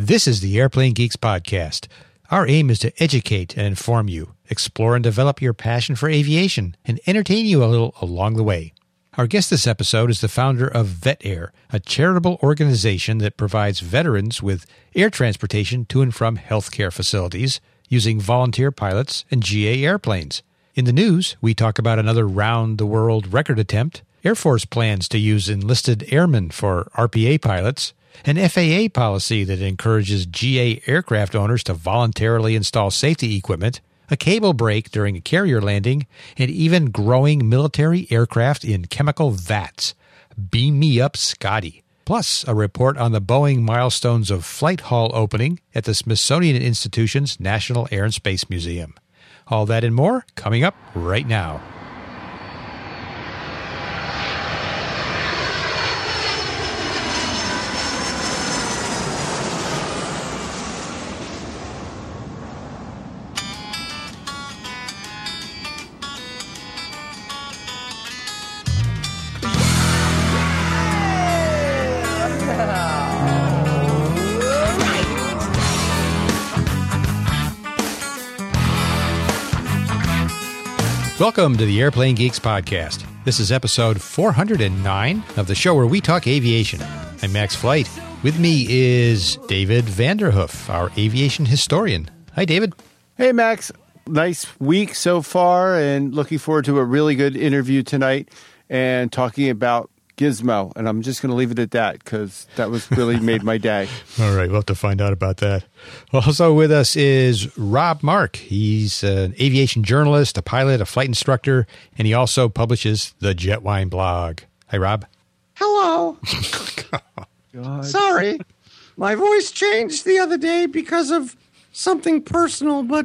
This is the Airplane Geeks Podcast. Our aim is to educate and inform you, explore and develop your passion for aviation, and entertain you a little along the way. Our guest this episode is the founder of VetAir, a charitable organization that provides veterans with air transportation to and from healthcare facilities using volunteer pilots and GA airplanes. In the news, we talk about another round-the-world record attempt, Air Force plans to use enlisted airmen for RPA pilots, an FAA policy that encourages GA aircraft owners to voluntarily install safety equipment, a cable break during a carrier landing, and even growing military aircraft in chemical vats. Beam me up, Scotty. Plus, a report on the Boeing milestones of Flight Hall opening at the Smithsonian Institution's National Air and Space Museum. All that and more coming up right now. Welcome to the Airplane Geeks Podcast. This is episode 409 of the show where we talk aviation. I'm Max Flight. With me is David Vanderhoof, our aviation historian. Hi, David. Hey, Max. Nice week so far, and looking forward to a really good interview tonight and talking about Gizmo. And I'm just going to leave it at that because that was really made my day. All right, we'll have to find out about that. Also with us is Rob Mark. He's an aviation journalist, a pilot, a flight instructor, and he also publishes the Jetwine blog. Hi, Rob. Hello. God. Sorry. My voice changed the other day because of something personal, but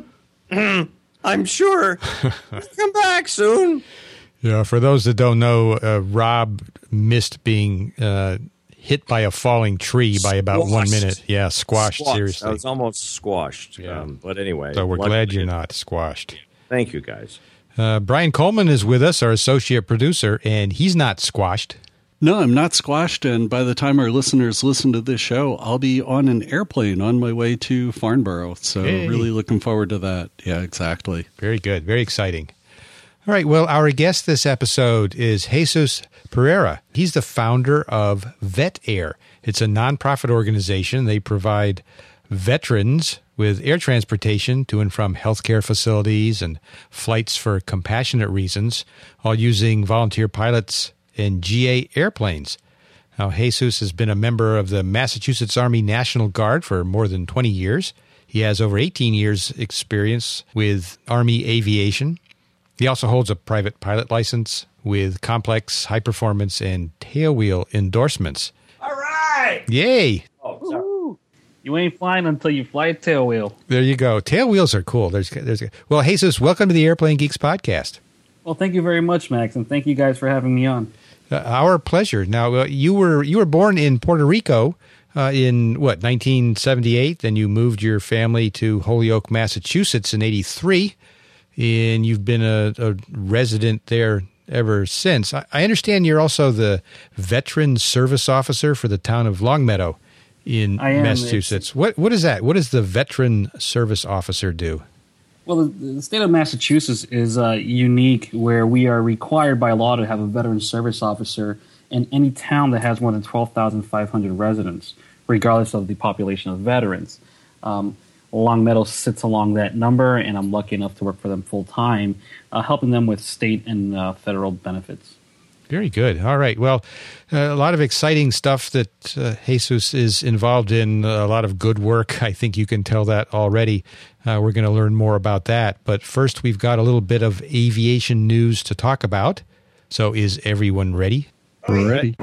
I'm sure I'll come back soon. Yeah, for those that don't know, Rob missed being hit by a falling tree by about 1 minute. Yeah, squashed. Seriously. I was almost squashed. Yeah. But anyway. So we're glad you're not squashed. Thank you, guys. Brian Coleman is with us, our associate producer, and he's not squashed. No, I'm not squashed, and by the time our listeners listen to this show, I'll be on an airplane on my way to Farnborough. So really looking forward to that. Yeah, exactly. Very good. Very exciting. All right, well, our guest this episode is Jesus Pereira. He's the founder of VetAir. It's a nonprofit organization. They provide veterans with air transportation to and from healthcare facilities and flights for compassionate reasons, all using volunteer pilots and GA airplanes. Now, Jesus has been a member of the Massachusetts Army National Guard for more than 20 years. He has over 18 years' experience with Army aviation. He also holds a private pilot license with complex, high-performance, and tailwheel endorsements. All right! Yay! Oh, sorry. You ain't flying until you fly a tailwheel. There you go. Tailwheels are cool. Well, Jesus, welcome to the Airplane Geeks Podcast. Well, thank you very much, Max, and thank you guys for having me on. Our pleasure. Now, you were born in Puerto Rico in, 1978? Then you moved your family to Holyoke, Massachusetts in 83. And you've been a resident there ever since. I understand you're also the Veteran Service Officer for the town of Longmeadow in Massachusetts. What is that? What does the Veteran Service Officer do? Well, the state of Massachusetts is unique where we are required by law to have a Veteran Service Officer in any town that has more than 12,500 residents, regardless of the population of veterans. Longmeadow sits along that number, and I'm lucky enough to work for them full-time, helping them with state and federal benefits. Very good. All right. Well, a lot of exciting stuff that Jesus is involved in, a lot of good work. I think you can tell that already. We're going to learn more about that. But first, we've got a little bit of aviation news to talk about. So is everyone ready? Ready.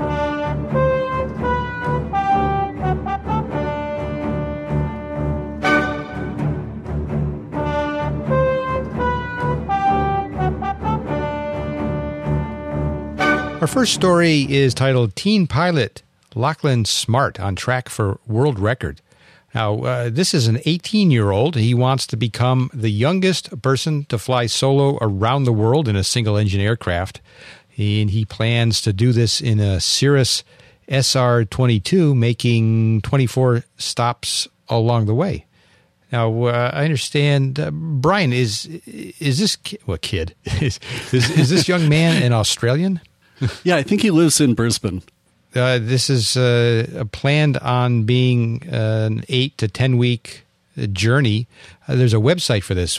Our first story is titled Teen Pilot Lachlan Smart on Track for World Record. Now, this is an 18-year-old. He wants to become the youngest person to fly solo around the world in a single-engine aircraft. And he plans to do this in a Cirrus SR-22, making 24 stops along the way. Now, I understand, Brian, is this kid? Is this young man an Australian? Yeah, I think he lives in Brisbane. This is planned on being an 8 to 10 week journey. There's a website for this,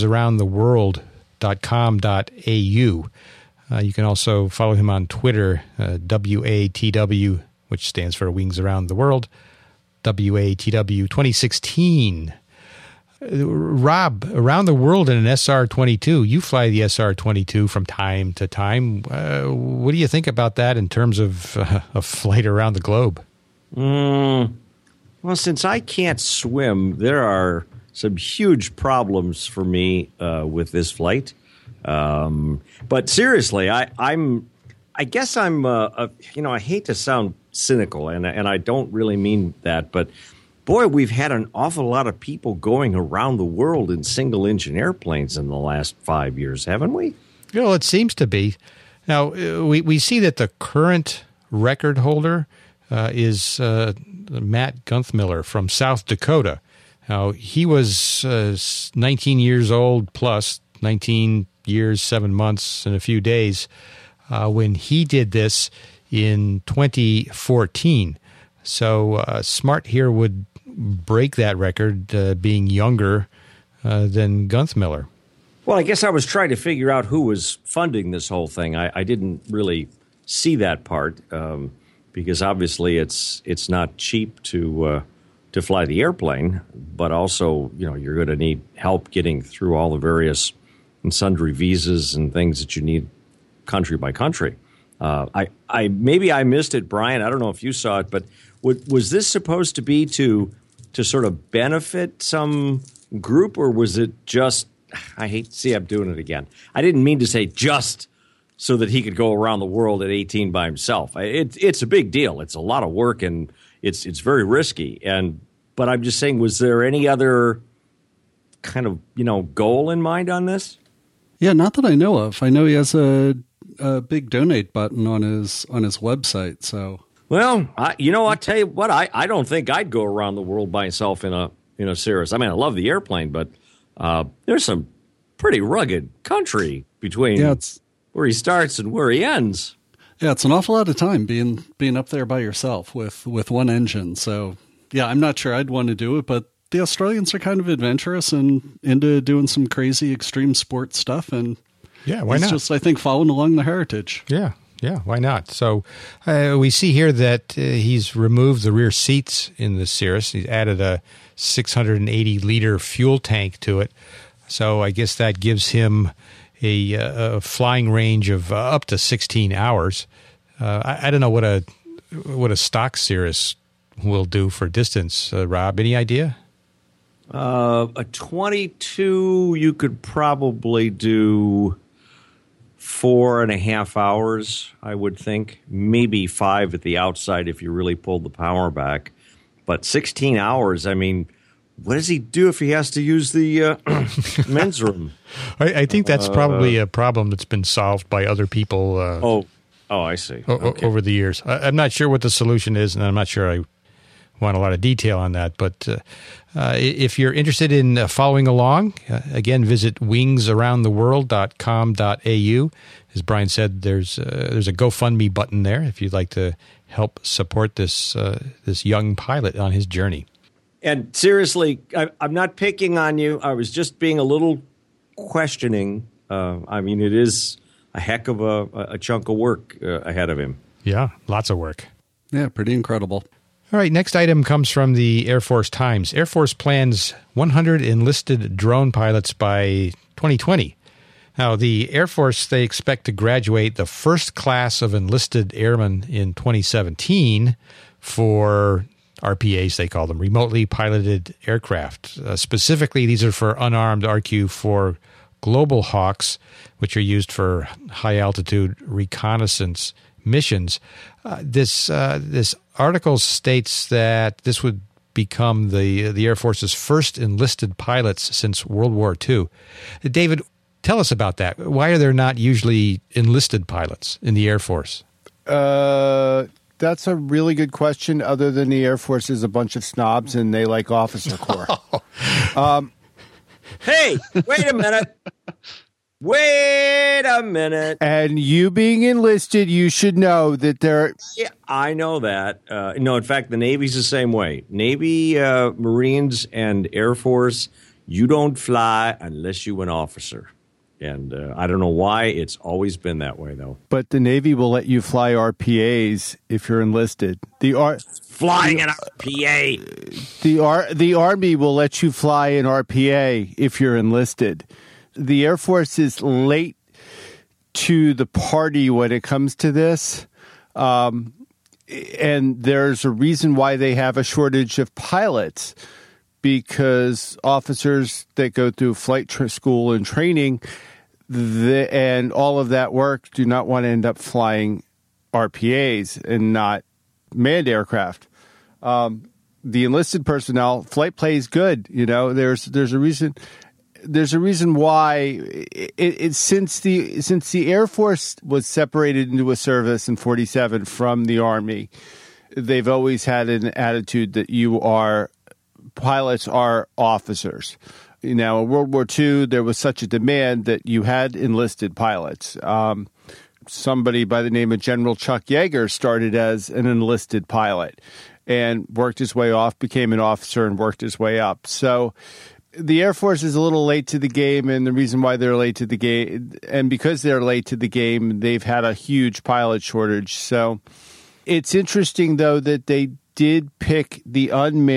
wingsaroundtheworld.com.au. You can also follow him on Twitter, WATW, which stands for Wings Around the World, WATW 2016. Rob, around the world in an SR-22, you fly the SR-22 from time to time. What do you think about that in terms of a flight around the globe? Well, since I can't swim, there are some huge problems for me with this flight. But seriously, I guess I'm I hate to sound cynical, and I don't really mean that, but boy, we've had an awful lot of people going around the world in single-engine airplanes in the last 5 years, haven't we? Well, it seems to be. Now, we see that the current record holder is Matt Gunthmiller from South Dakota. Now, he was 19 years old plus, 19 years, 7 months, and a few days when he did this in 2014. So Smart here would break that record, being younger than Gunthmiller. Well, I guess I was trying to figure out who was funding this whole thing. I didn't really see that part because obviously it's not cheap to fly the airplane, but also you're going to need help getting through all the various and sundry visas and things that you need country by country. Maybe I missed it, Brian. I don't know if you saw it, but was this supposed to be to sort of benefit some group, or was it just, I hate to see I'm doing it again. I didn't mean to say just so that he could go around the world at 18 by himself. It's a big deal. It's a lot of work, and it's very risky. But I'm just saying, was there any other kind of, goal in mind on this? Yeah, not that I know of. I know he has a big donate button on his website, so... Well, I'll tell you what, I don't think I'd go around the world by myself in a Cirrus. I mean, I love the airplane, but there's some pretty rugged country between where he starts and where he ends. Yeah, it's an awful lot of time being up there by yourself with one engine. So, yeah, I'm not sure I'd want to do it, but the Australians are kind of adventurous and into doing some crazy extreme sports stuff. And yeah, why not? It's just, I think, following along the heritage. Yeah. Yeah, why not? So we see here that he's removed the rear seats in the Cirrus. He's added a 680-liter fuel tank to it. So I guess that gives him a flying range of up to 16 hours. I don't know what a stock Cirrus will do for distance. Rob, any idea? A 22, you could probably do 4.5 hours, I would think. Maybe 5 at the outside if you really pulled the power back. But 16 hours, I mean, what does he do if he has to use the men's room? I think that's probably a problem that's been solved by other people. Oh, I see. Okay. Over the years. I'm not sure what the solution is, and I'm not sure I want a lot of detail on that. But if you're interested in following along, again, visit wingsaroundtheworld.com.au. As Brian said, there's a GoFundMe button there if you'd like to help support this young pilot on his journey. And seriously, I'm not picking on you. I was just being a little questioning. I mean, it is a heck of a chunk of work ahead of him. Yeah, lots of work. Yeah, pretty incredible. All right, next item comes from the Air Force Times. Air Force plans 100 enlisted drone pilots by 2020. Now, the Air Force, they expect to graduate the first class of enlisted airmen in 2017 for RPAs, they call them, remotely piloted aircraft. Specifically, these are for unarmed RQ-4 Global Hawks, which are used for high-altitude reconnaissance missions. This article states that this would become the Air Force's first enlisted pilots since World War II. David, tell us about that. Why are there not usually enlisted pilots in the Air Force? That's a really good question, other than the Air Force is a bunch of snobs and they like officer corps. Hey, wait a minute. Wait a minute. And you being enlisted, you should know that there... Yeah, I know that. No, in fact, the Navy's the same way. Navy, Marines, and Air Force, you don't fly unless you're an officer. And I don't know why. It's always been that way, though. But the Navy will let you fly RPAs if you're enlisted. Flying an RPA. The Army will let you fly an RPA if you're enlisted. The Air Force is late to the party when it comes to this. And there's a reason why they have a shortage of pilots, because officers that go through flight school and training and all of that work do not want to end up flying RPAs and not manned aircraft. The enlisted personnel, flight pay is good. You know, there's a reason. There's a reason why since the Air Force was separated into a service in 1947 from the Army, they've always had an attitude that pilots are officers. You know, in World War II, there was such a demand that you had enlisted pilots. Somebody by the name of General Chuck Yeager started as an enlisted pilot and worked his way off, became an officer, and worked his way up. So the Air Force is a little late to the game, and the reason why they're late to the game, and because they're late to the game, they've had a huge pilot shortage. So it's interesting, though, that they did pick the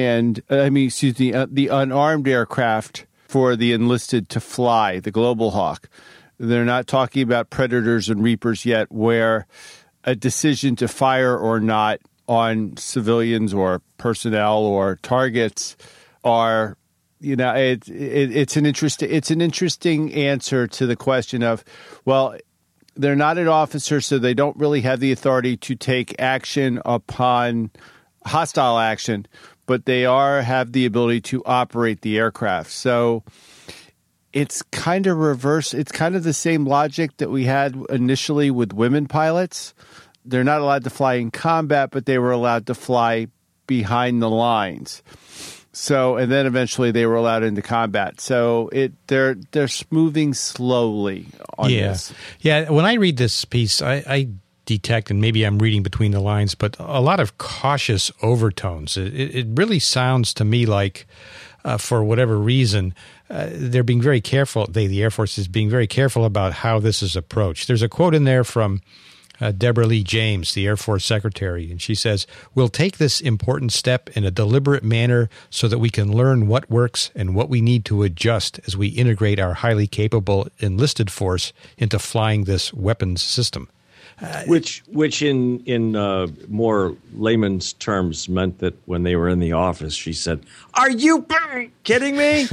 the unarmed aircraft for the enlisted to fly, the Global Hawk. They're not talking about Predators and Reapers yet, where a decision to fire or not on civilians or personnel or targets are, you know, it's an interesting answer to the question of, well, they're not an officer, so they don't really have the authority to take action upon hostile action, but they have the ability to operate the aircraft. So it's kind of reverse. It's kind of the same logic that we had initially with women pilots. They're not allowed to fly in combat, but they were allowed to fly behind the lines. So, and then eventually they were allowed into combat. So they're moving slowly on this. Yeah. When I read this piece, I detect, and maybe I'm reading between the lines, but a lot of cautious overtones. It really sounds to me like, for whatever reason, they're being very careful. The Air Force is being very careful about how this is approached. There's a quote in there from Deborah Lee James, the Air Force Secretary, and she says, "We'll take this important step in a deliberate manner so that we can learn what works and what we need to adjust as we integrate our highly capable enlisted force into flying this weapons system." Which in more layman's terms meant that when they were in the office, she said, "Are you kidding me?"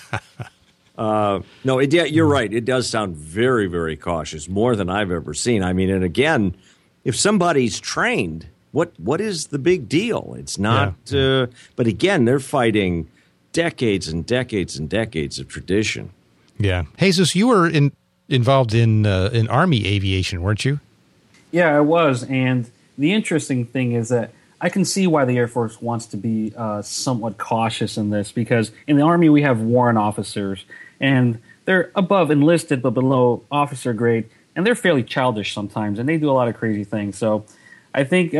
No, you're right. It does sound very, very cautious, more than I've ever seen. I mean, and again, if somebody's trained, what is the big deal? It's not. Yeah. But again, they're fighting decades and decades and decades of tradition. Yeah, Jesus, you were involved in Army aviation, weren't you? Yeah, I was. And the interesting thing is that I can see why the Air Force wants to be somewhat cautious in this, because in the Army we have warrant officers, and they're above enlisted but below officer grade, and they're fairly childish sometimes, and they do a lot of crazy things. So I think,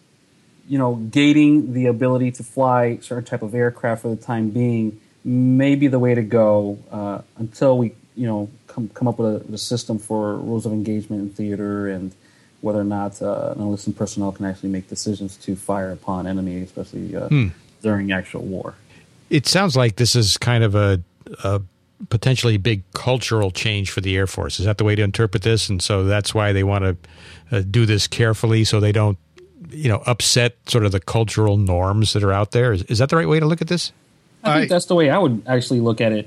gating the ability to fly certain type of aircraft for the time being may be the way to go until we, come up with a system for rules of engagement in theater and whether or not an enlisted personnel can actually make decisions to fire upon enemy, especially during actual war. It sounds like this is kind of a potentially big cultural change for the Air Force. Is that the way to interpret this? And so that's why they want to do this carefully so they don't, upset sort of the cultural norms that are out there. Is that the right way to look at this? I think that's the way I would actually look at it.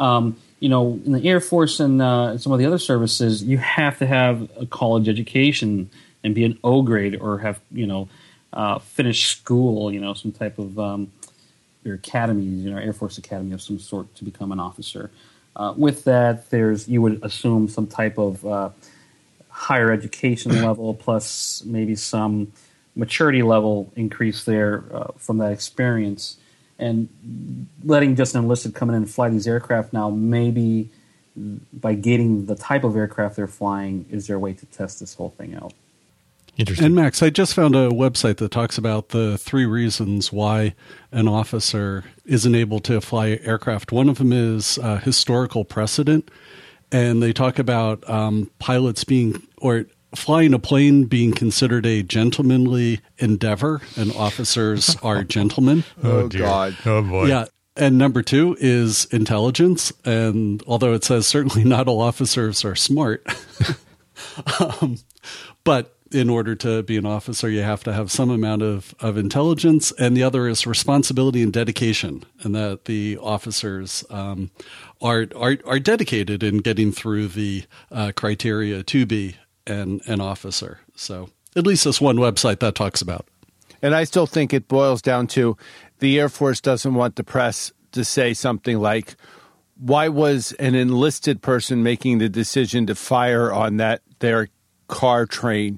In the Air Force and some of the other services, you have to have a college education and be an O grade or have, finished school, some type of your academies, Air Force Academy of some sort to become an officer. With that, you would assume some type of higher education level plus maybe some maturity level increase there from that experience. And letting just an enlisted come in and fly these aircraft now, maybe by gating the type of aircraft they're flying, is their way to test this whole thing out. Interesting. And Max, I just found a website that talks about the 3 reasons why an officer isn't able to fly aircraft. One of them is historical precedent, and they talk about pilots flying a plane being considered a gentlemanly endeavor, and officers are gentlemen. Oh, God. Oh, boy. Yeah. And number 2 is intelligence. And although it says certainly not all officers are smart, but in order to be an officer, you have to have some amount of intelligence. And the other is responsibility and dedication, and that the officers are dedicated in getting through the criteria to be an officer. So at least this one website that talks about. And I still think it boils down to the Air Force doesn't want the press to say something like, why was an enlisted person making the decision to fire on their car train?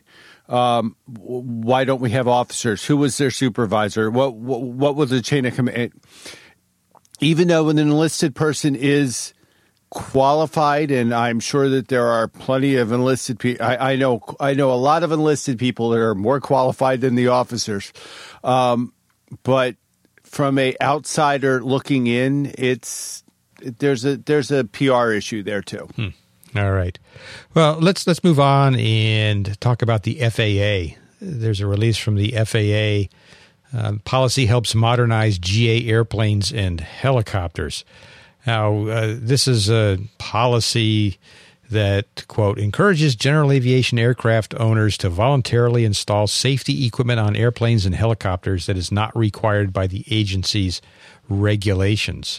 Why don't we have officers? Who was their supervisor? What was the chain of command? Even though an enlisted person is qualified, and I'm sure that there are plenty of enlisted people. I know a lot of enlisted people that are more qualified than the officers. But from a outsider looking in, there's a PR issue there too. All right. Well, let's move on and talk about the FAA. There's a release from the FAA. Policy helps modernize GA airplanes and helicopters. Now, this is a policy that, quote, encourages general aviation aircraft owners to voluntarily install safety equipment on airplanes and helicopters that is not required by the agency's regulations.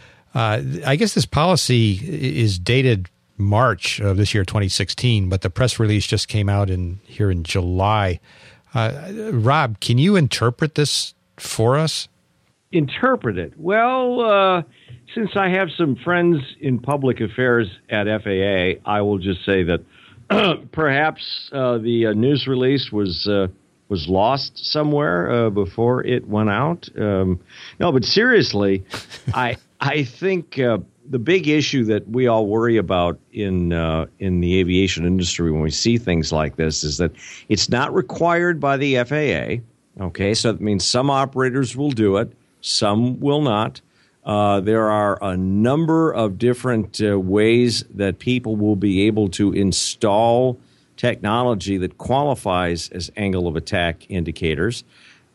I guess this policy is dated March of this year, 2016, but the press release just came out here in July. Rob, can you interpret this for us? Interpret it? Well, since I have some friends in public affairs at FAA, I will just say that perhaps the news release was lost somewhere before it went out. No, but seriously, I think the big issue that we all worry about in the aviation industry when we see things like this is that it's not required by the FAA. Okay, so that means some operators will do it, some will not. There are a number of different ways that people will be able to install technology that qualifies as angle of attack indicators.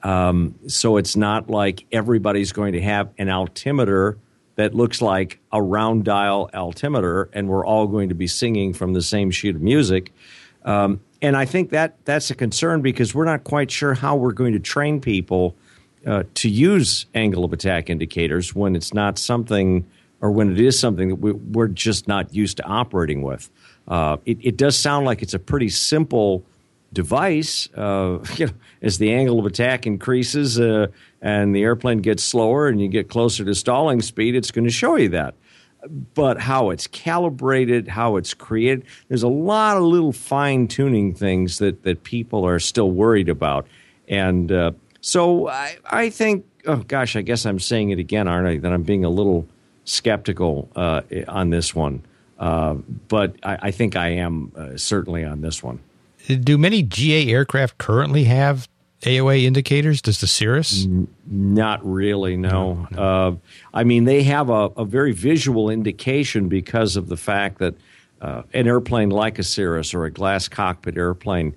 So it's not like everybody's going to have an altimeter that looks like a round dial altimeter, and we're all going to be singing from the same sheet of music. And I think that's a concern because we're not quite sure how we're going to train people to use angle of attack indicators when it's not something, or when it is something that we're just not used to operating with. It does sound like it's a pretty simple device. As the angle of attack increases and the airplane gets slower and you get closer to stalling speed, it's going to show you that. But how it's calibrated, how it's created, there's a lot of little fine-tuning things that people are still worried about. And so I think, oh gosh, I guess I'm saying it again, aren't I, that I'm being a little skeptical on this one. But I think I am certainly on this one. Do many GA aircraft currently have AOA indicators? Does the Cirrus? Not really, no. I mean, they have a very visual indication because of the fact that an airplane like a Cirrus or a glass cockpit airplane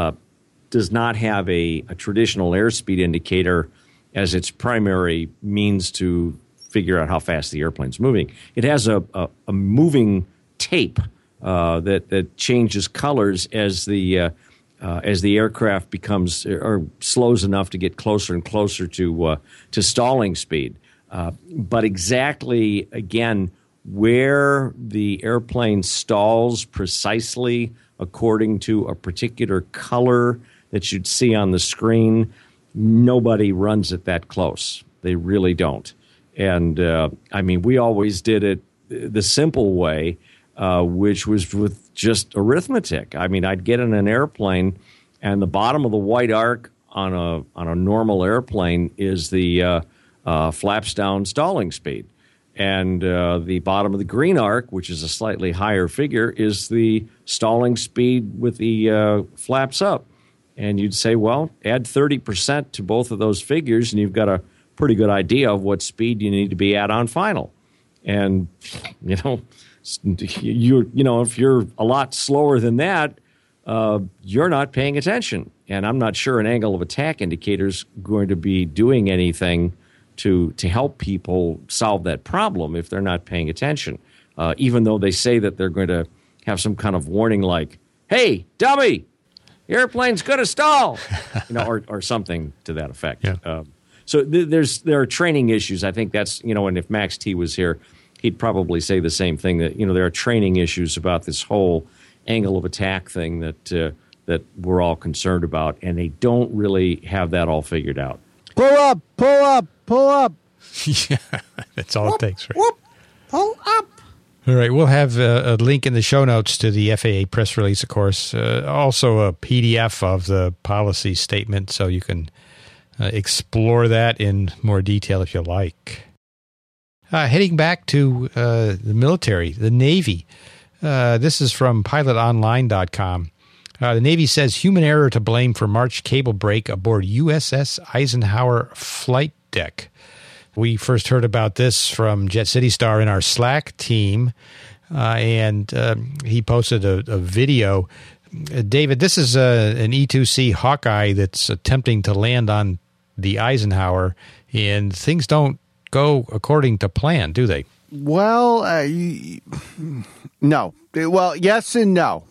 does not have a traditional airspeed indicator as its primary means to figure out how fast the airplane's moving. It has a moving tape that changes colors as the aircraft becomes or slows enough to get closer and closer to stalling speed. But exactly, again, where the airplane stalls precisely according to a particular color that you'd see on the screen, nobody runs it that close. They really don't. And, I mean, we always did it the simple way, which was with just arithmetic. I mean, I'd get in an airplane, and the bottom of the white arc on a normal airplane is the flaps down stalling speed. And the bottom of the green arc, which is a slightly higher figure, is the stalling speed with the flaps up. And you'd say, well, add 30% to both of those figures, and you've got a pretty good idea of what speed you need to be at on final. And, if you're a lot slower than that, you're not paying attention. And I'm not sure an angle of attack indicator is going to be doing anything to help people solve that problem if they're not paying attention, even though they say that they're going to have some kind of warning like, hey, dummy, the airplane's going to stall, or something to that effect. Yeah. So there are training issues. I think that's, and if Max T was here, he'd probably say the same thing, that, there are training issues about this whole angle of attack thing that we're all concerned about, and they don't really have that all figured out. Pull up, pull up, pull up. Yeah, that's all it takes, right? Whoop, pull up. All right, we'll have a link in the show notes to the FAA press release, of course. Also a PDF of the policy statement, so you can explore that in more detail if you like. Heading back to the military, the Navy. This is from pilotonline.com. The Navy says human error to blame for March cable break aboard USS Eisenhower flight deck. We first heard about this from Jet City Star in our Slack team, and he posted a video. David, this is an E-2C Hawkeye that's attempting to land on the Eisenhower, and things don't go according to plan, do they? Well, no. Well, yes and no.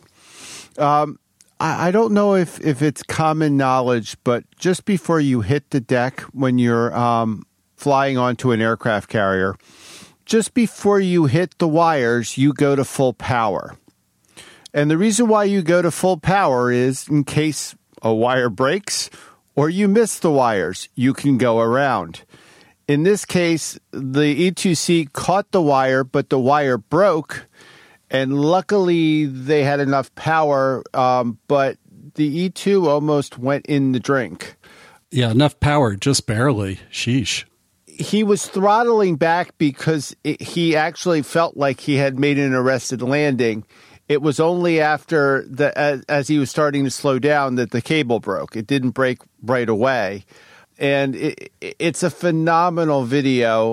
I don't know if it's common knowledge, but just before you hit the deck when you're flying onto an aircraft carrier, just before you hit the wires, you go to full power. And the reason why you go to full power is in case a wire breaks or you miss the wires, you can go around. In this case, the E-2C caught the wire, but the wire broke. And luckily, they had enough power, but the E-2 almost went in the drink. Yeah, enough power, just barely. Sheesh. He was throttling back because he actually felt like he had made an arrested landing. It was only after, as he was starting to slow down, that the cable broke. It didn't break right away. And it's a phenomenal video.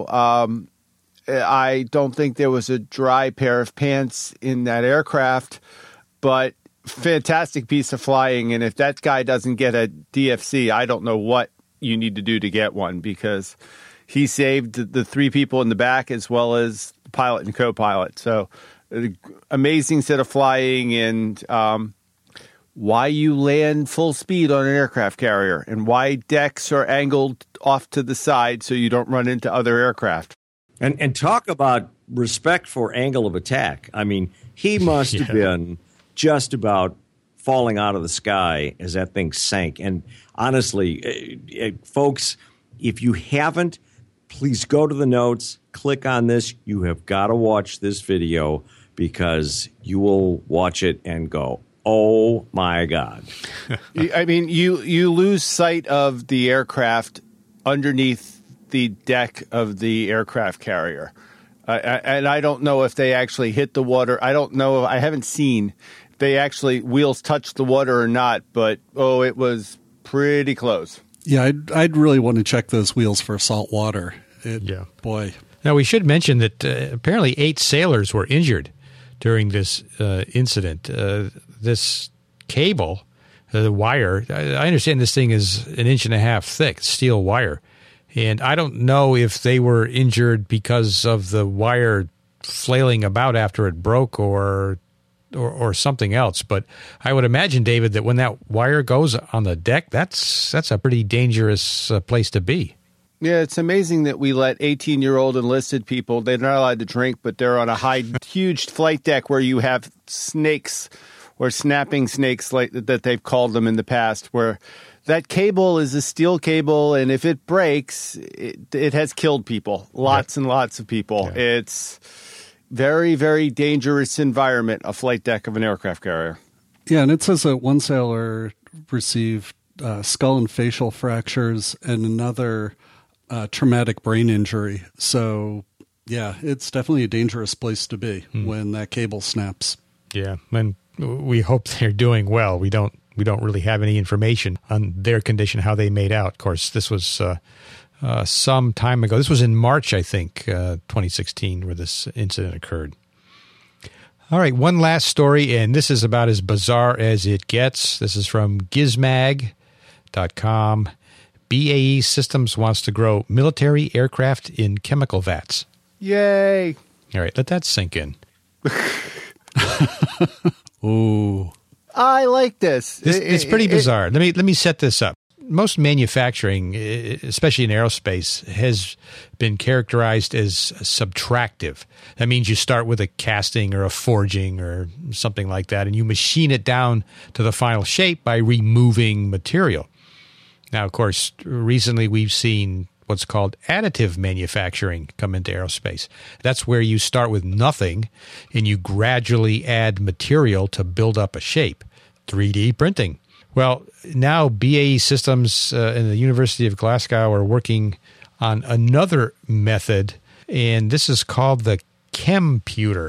I don't think there was a dry pair of pants in that aircraft, but fantastic piece of flying. And if that guy doesn't get a DFC, I don't know what you need to do to get one, because he saved the three people in the back as well as the pilot and co-pilot. So amazing set of flying, and why you land full speed on an aircraft carrier and why decks are angled off to the side so you don't run into other aircraft. And talk about respect for angle of attack. I mean, he must have been just about falling out of the sky as that thing sank. And honestly, folks, if you haven't, please go to the notes, click on this. You have got to watch this video, because you will watch it and go, oh, my God. I mean, you lose sight of the aircraft underneath the deck of the aircraft carrier. And I don't know if they actually hit the water. I don't know. I haven't seen if they actually wheels touched the water or not, but, it was pretty close. Yeah, I'd really want to check those wheels for salt water. Boy. Now, we should mention that apparently 8 sailors were injured during this incident. This cable, the wire, I understand this thing is 1.5 inches thick, steel wire. And I don't know if they were injured because of the wire flailing about after it broke or something else. But I would imagine, David, that when that wire goes on the deck, that's a pretty dangerous place to be. Yeah, it's amazing that we let 18-year-old enlisted people, they're not allowed to drink, but they're on a huge flight deck where you have snakes or snapping snakes like that they've called them in the past, where that cable is a steel cable, and if it breaks, it has killed people, lots and lots of people. Yeah. It's very, very dangerous environment, a flight deck of an aircraft carrier. Yeah, and it says that one sailor received skull and facial fractures and another traumatic brain injury. So, yeah, it's definitely a dangerous place to be when that cable snaps. Yeah, and we hope they're doing well. We don't really have any information on their condition, how they made out. Of course, this was some time ago. This was in March, I think, 2016, where this incident occurred. All right, one last story, and this is about as bizarre as it gets. This is from Gizmag.com. BAE Systems wants to grow military aircraft in chemical vats. Yay! All right, let that sink in. Ooh. I like this. It's pretty bizarre. Let me set this up. Most manufacturing, especially in aerospace, has been characterized as subtractive. That means you start with a casting or a forging or something like that, and you machine it down to the final shape by removing material. Now, of course, recently we've seen what's called additive manufacturing come into aerospace. That's where you start with nothing and you gradually add material to build up a shape. 3D printing. Well, now BAE Systems and the University of Glasgow are working on another method, and this is called the Chemputer.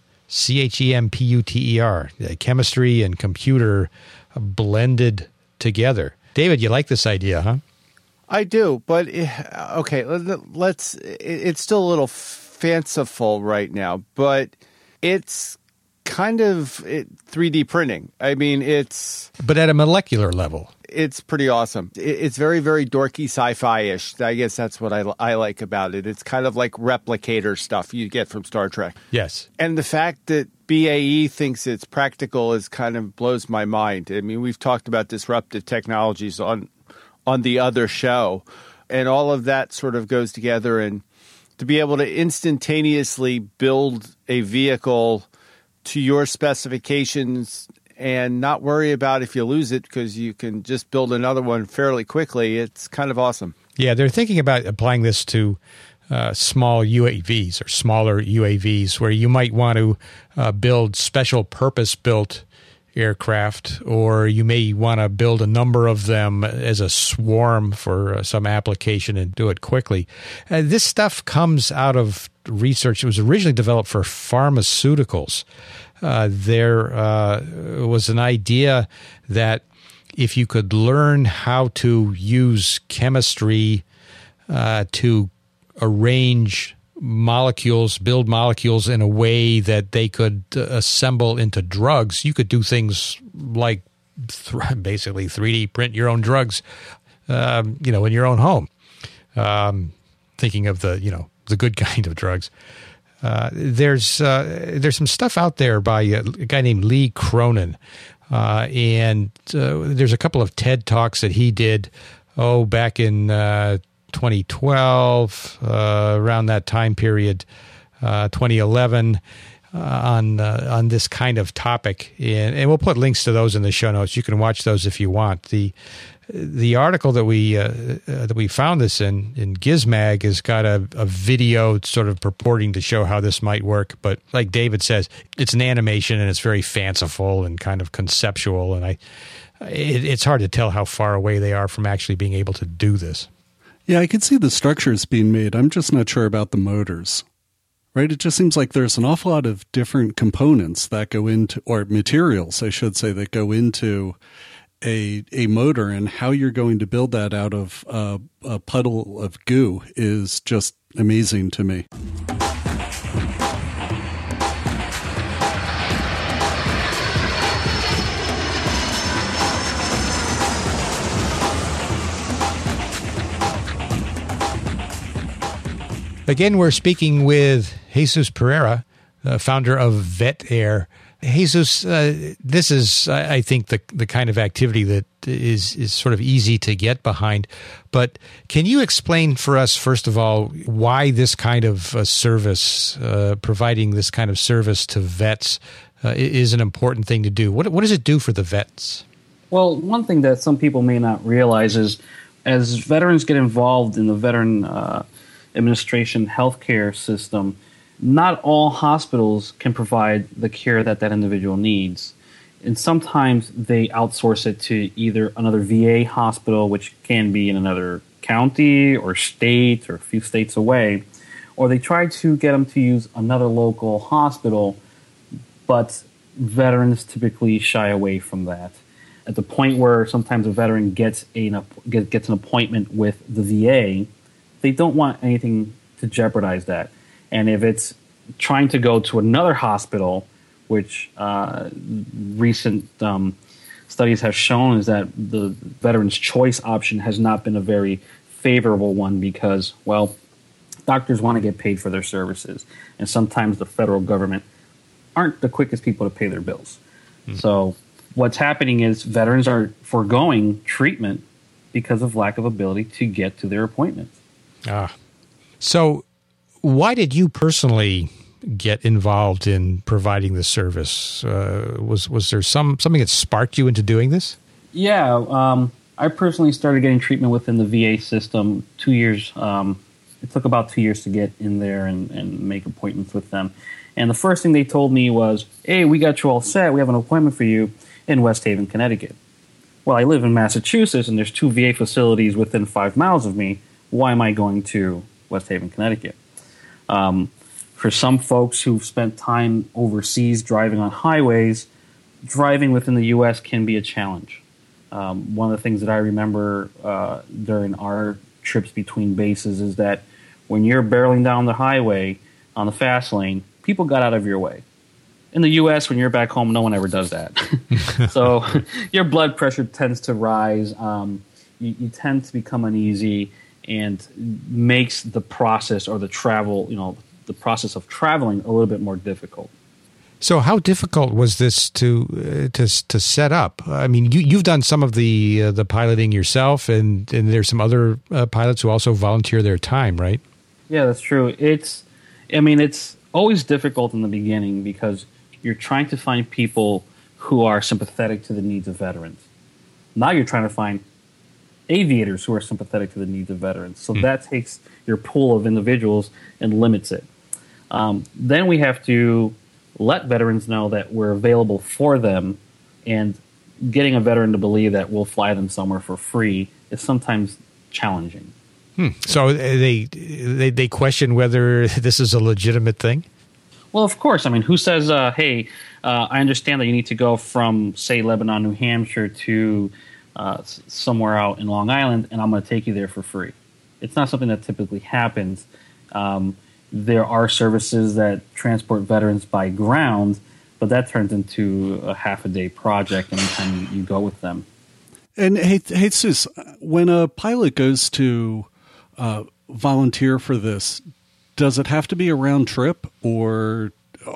Chemputer. Chemistry and computer blended together. David, you like this idea, huh? I do, but okay, let's. It's still a little fanciful right now, but it's kind of 3D printing. I mean, but at a molecular level. It's pretty awesome. It's very, very dorky sci-fi-ish. I guess that's what I like about it. It's kind of like replicator stuff you get from Star Trek. Yes. And the fact that BAE thinks it's practical is kind of blows my mind. I mean, we've talked about disruptive technologies on the other show, and all of that sort of goes together. And to be able to instantaneously build a vehicle to your specifications and not worry about if you lose it because you can just build another one fairly quickly, it's kind of awesome. Yeah, they're thinking about applying this to small UAVs or smaller UAVs where you might want to build special purpose-built aircraft, or you may want to build a number of them as a swarm for some application and do it quickly. This stuff comes out of research. It was originally developed for pharmaceuticals. There was an idea that if you could learn how to use chemistry to arrange molecules, build molecules in a way that they could assemble into drugs, you could do things like basically 3D print your own drugs, in your own home. Thinking of the good kind of drugs. There's some stuff out there by a guy named Lee Cronin, and there's a couple of TED Talks that he did back in 2012, around that time period, 2011, on this kind of topic, and we'll put links to those in the show notes. You can watch those if you want. The article that we found this in Gizmag has got a video sort of purporting to show how this might work, but like David says, it's an animation and it's very fanciful and kind of conceptual, and it's hard to tell how far away they are from actually being able to do this. Yeah, I can see the structures being made. I'm just not sure about the motors, right? It just seems like there's an awful lot of different components that go into, or materials, I should say, that go into a motor, and how you're going to build that out of a puddle of goo is just amazing to me. Again, we're speaking with Jesus Pereira, founder of VetAir. Jesus, this is, I think, the kind of activity that is sort of easy to get behind. But can you explain for us, first of all, why this kind of service, providing this kind of service to vets, is an important thing to do? What does it do for the vets? Well, one thing that some people may not realize is as veterans get involved in the Veteran Administration healthcare system, not all hospitals can provide the care that individual needs. And sometimes they outsource it to either another VA hospital, which can be in another county or state or a few states away, or they try to get them to use another local hospital, but veterans typically shy away from that. At the point where sometimes a veteran gets an appointment with the VA, they don't want anything to jeopardize that. And if it's trying to go to another hospital, which recent studies have shown is that the veteran's choice option has not been a very favorable one because, well, doctors want to get paid for their services, and sometimes the federal government aren't the quickest people to pay their bills. So what's happening is veterans are foregoing treatment because of lack of ability to get to their appointments. So why did you personally get involved in providing this service? Was there something that sparked you into doing this? Yeah, I personally started getting treatment within the VA system 2 years. It took about 2 years to get in there and make appointments with them. And the first thing they told me was, hey, we got you all set. We have an appointment for you in West Haven, Connecticut. Well, I live in Massachusetts, and there's 2 VA facilities within 5 miles of me. Why am I going to West Haven, Connecticut? For some folks who've spent time overseas driving on highways, driving within the U.S. can be a challenge. One of the things that I remember during our trips between bases is that when you're barreling down the highway on the fast lane, people got out of your way. In the U.S., when you're back home, no one ever does that. So your blood pressure tends to rise. You tend to become uneasy, and makes the process or the travel, the process of traveling a little bit more difficult. So how difficult was this to set up? I mean, you've done some of the piloting yourself, and there's some other pilots who also volunteer their time, right? Yeah, that's true. It's always difficult in the beginning because you're trying to find people who are sympathetic to the needs of veterans. Now you're trying to find aviators who are sympathetic to the needs of veterans. So that takes your pool of individuals and limits it. Then we have to let veterans know that we're available for them, and getting a veteran to believe that we'll fly them somewhere for free is sometimes challenging. So they question whether this is a legitimate thing? Well, of course. I mean, who says, hey, I understand that you need to go from, say, Lebanon, New Hampshire to somewhere out in Long Island, and I'm going to take you there for free. It's not something that typically happens. There are services that transport veterans by ground, but that turns into a half-a-day project anytime you go with them. And hey, Jesus, when a pilot goes to volunteer for this, does it have to be a round trip, or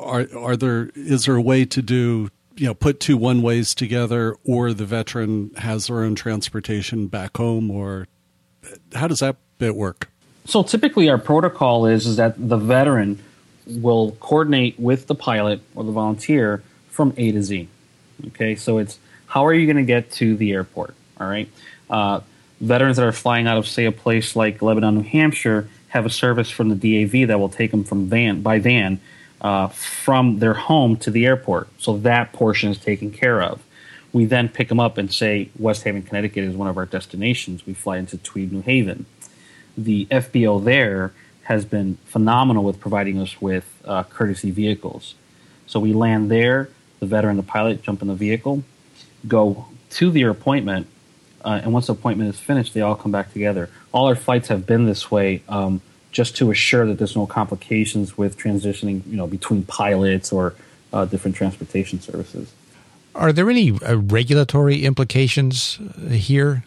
is there a way to do, put 2 one-ways together, or the veteran has their own transportation back home, or how does that bit work? So typically our protocol is that the veteran will coordinate with the pilot or the volunteer from A to Z. Okay, so it's how are you going to get to the airport, all right? Veterans that are flying out of, say, a place like Lebanon, New Hampshire, have a service from the DAV that will take them from by van from their home to the airport. So that portion is taken care of. We then pick them up and say West Haven, Connecticut is one of our destinations. We fly into Tweed, New Haven. The FBO there has been phenomenal with providing us with courtesy vehicles. So we land there, the veteran, the pilot jump in the vehicle, go to their appointment, and once the appointment is finished, they all come back together. All our flights have been this way just to assure that there's no complications with transitioning between pilots or different transportation services. Are there any regulatory implications here?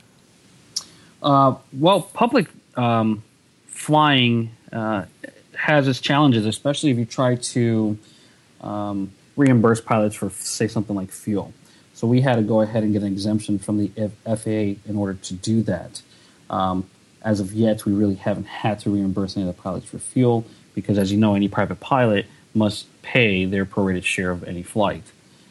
Well, public flying has its challenges, especially if you try to reimburse pilots for, say, something like fuel. So we had to go ahead and get an exemption from the FAA in order to do that. As of yet, we really haven't had to reimburse any of the pilots for fuel because, as you know, any private pilot must pay their prorated share of any flight.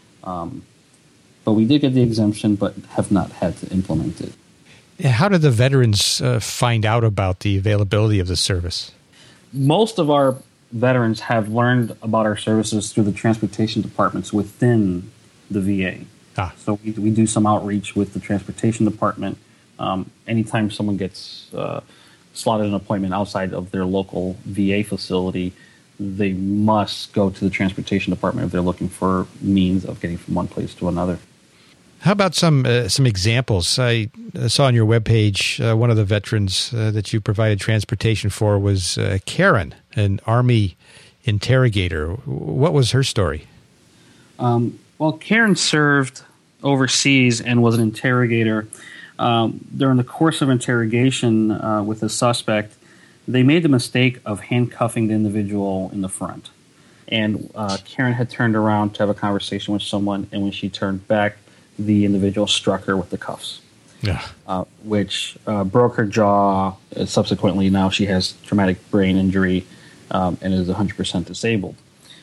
But we did get the exemption, but have not had to implement it. How did the veterans find out about the availability of the service? Most of our veterans have learned about our services through the transportation departments within the VA. So we do some outreach with the transportation department. Anytime someone gets slotted an appointment outside of their local VA facility, they must go to the transportation department if they're looking for means of getting from one place to another. How about some examples? I saw on your webpage one of the veterans that you provided transportation for was Karen, an Army interrogator. What was her story? Well, Karen served overseas and was an interrogator. During the course of interrogation with the suspect, they made the mistake of handcuffing the individual in the front. And Karen had turned around to have a conversation with someone, and when she turned back, the individual struck her with the cuffs, which broke her jaw. Subsequently, now she has traumatic brain injury and is 100% disabled.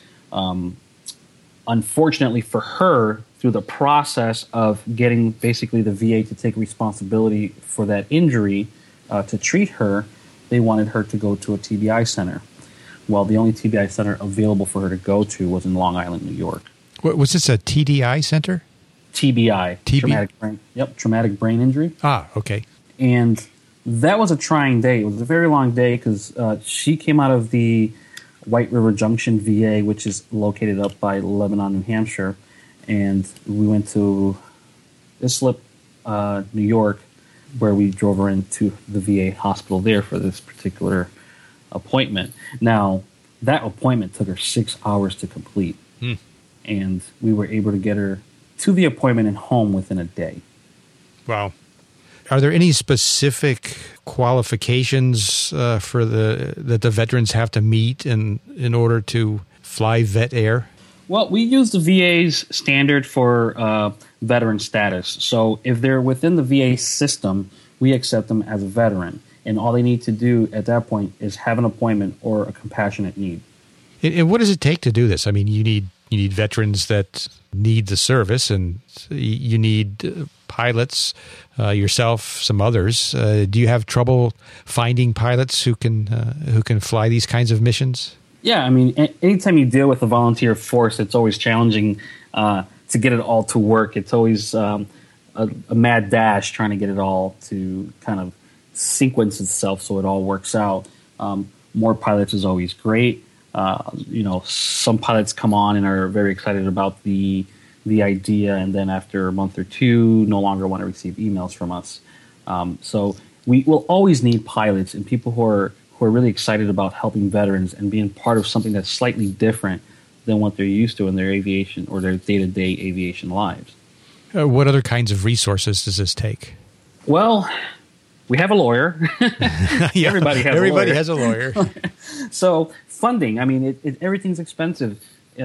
Unfortunately for her, through the process of getting basically the VA to take responsibility for that injury to treat her, they wanted her to go to a TBI center. Well, the only TBI center available for her to go to was in Long Island, New York. What, was this a TDI center? TBI. Traumatic brain injury. Okay. And that was a trying day. It was a very long day because she came out of the White River Junction VA, which is located up by Lebanon, New Hampshire, and we went to Islip, New York, where we drove her into the VA hospital there for this particular appointment. Now, that appointment took her 6 hours to complete, and we were able to get her to the appointment and home within a day. Wow. Are there any specific qualifications for that the veterans have to meet in order to fly Vet Air? Well, we use the VA's standard for veteran status. So if they're within the VA system, we accept them as a veteran. And all they need to do at that point is have an appointment or a compassionate need. And what does it take to do this? I mean, you need veterans that need the service, and you need pilots, yourself, some others. Do you have trouble finding pilots who can fly these kinds of missions? Yeah, I mean, anytime you deal with a volunteer force, it's always challenging to get it all to work. It's always a mad dash trying to get it all to kind of sequence itself so it all works out. More pilots is always great. Some pilots come on and are very excited about the idea, and then after a month or two, no longer want to receive emails from us. So we will always need pilots and people who are really excited about helping veterans and being part of something that's slightly different than what they're used to in their aviation or their day-to-day aviation lives. What other kinds of resources does this take? Well, we have a lawyer. Yeah, Everybody has a lawyer. So funding, I mean, everything's expensive.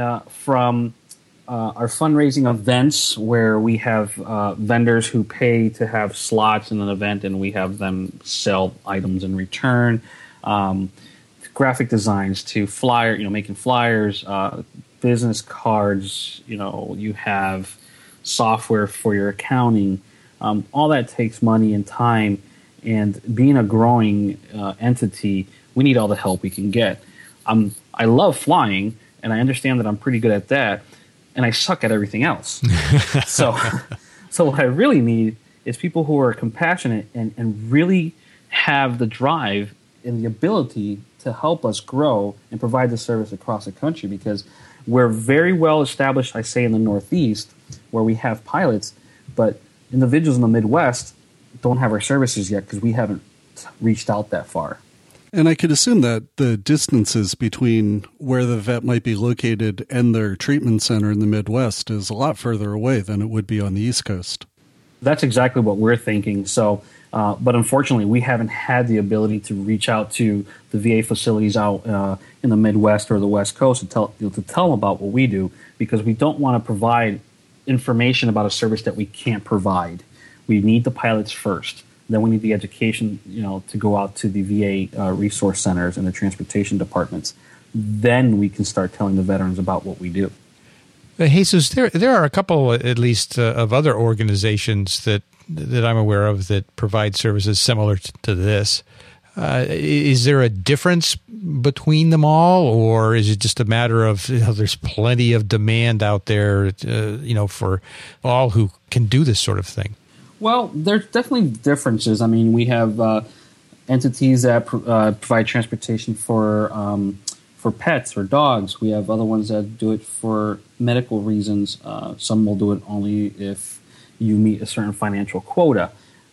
From our fundraising events where we have vendors who pay to have slots in an event and we have them sell items in return, graphic designs to making flyers, business cards, you have software for your accounting. All that takes money and time. And being a growing entity, we need all the help we can get. I love flying, and I understand that I'm pretty good at that, and I suck at everything else. So what I really need is people who are compassionate and really have the drive and the ability to help us grow and provide the service across the country, because we're very well established, I say, in the Northeast, where we have pilots, but individuals in the Midwest don't have our services yet because we haven't reached out that far. And I could assume that the distances between where the vet might be located and their treatment center in the Midwest is a lot further away than it would be on the East Coast. That's exactly what we're thinking. So, but unfortunately, we haven't had the ability to reach out to the VA facilities out in the Midwest or the West Coast to tell them about what we do, because we don't want to provide information about a service that we can't provide. We need the pilots first. Then we need the education, to go out to the VA resource centers and the transportation departments. Then we can start telling the veterans about what we do. Jesus, there are a couple, at least, of other organizations that I'm aware of that provide services similar to this. Is there a difference between them all, or is it just a matter of there's plenty of demand out there, for all who can do this sort of thing? Well, there's definitely differences. I mean, we have entities that provide transportation for pets or dogs. We have other ones that do it for medical reasons. Some will do it only if you meet a certain financial quota.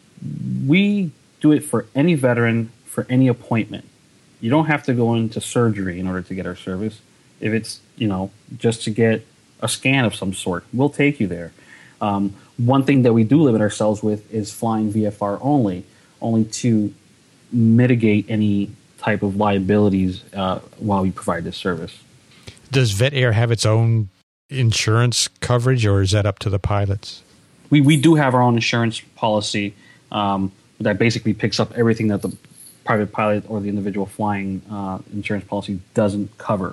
We do it for any veteran, for any appointment. You don't have to go into surgery in order to get our service. If it's, just to get a scan of some sort, we'll take you there. One thing that we do limit ourselves with is flying VFR only to mitigate any type of liabilities while we provide this service. Does VetAir have its own insurance coverage, or is that up to the pilots? We do have our own insurance policy that basically picks up everything that the private pilot or the individual flying insurance policy doesn't cover.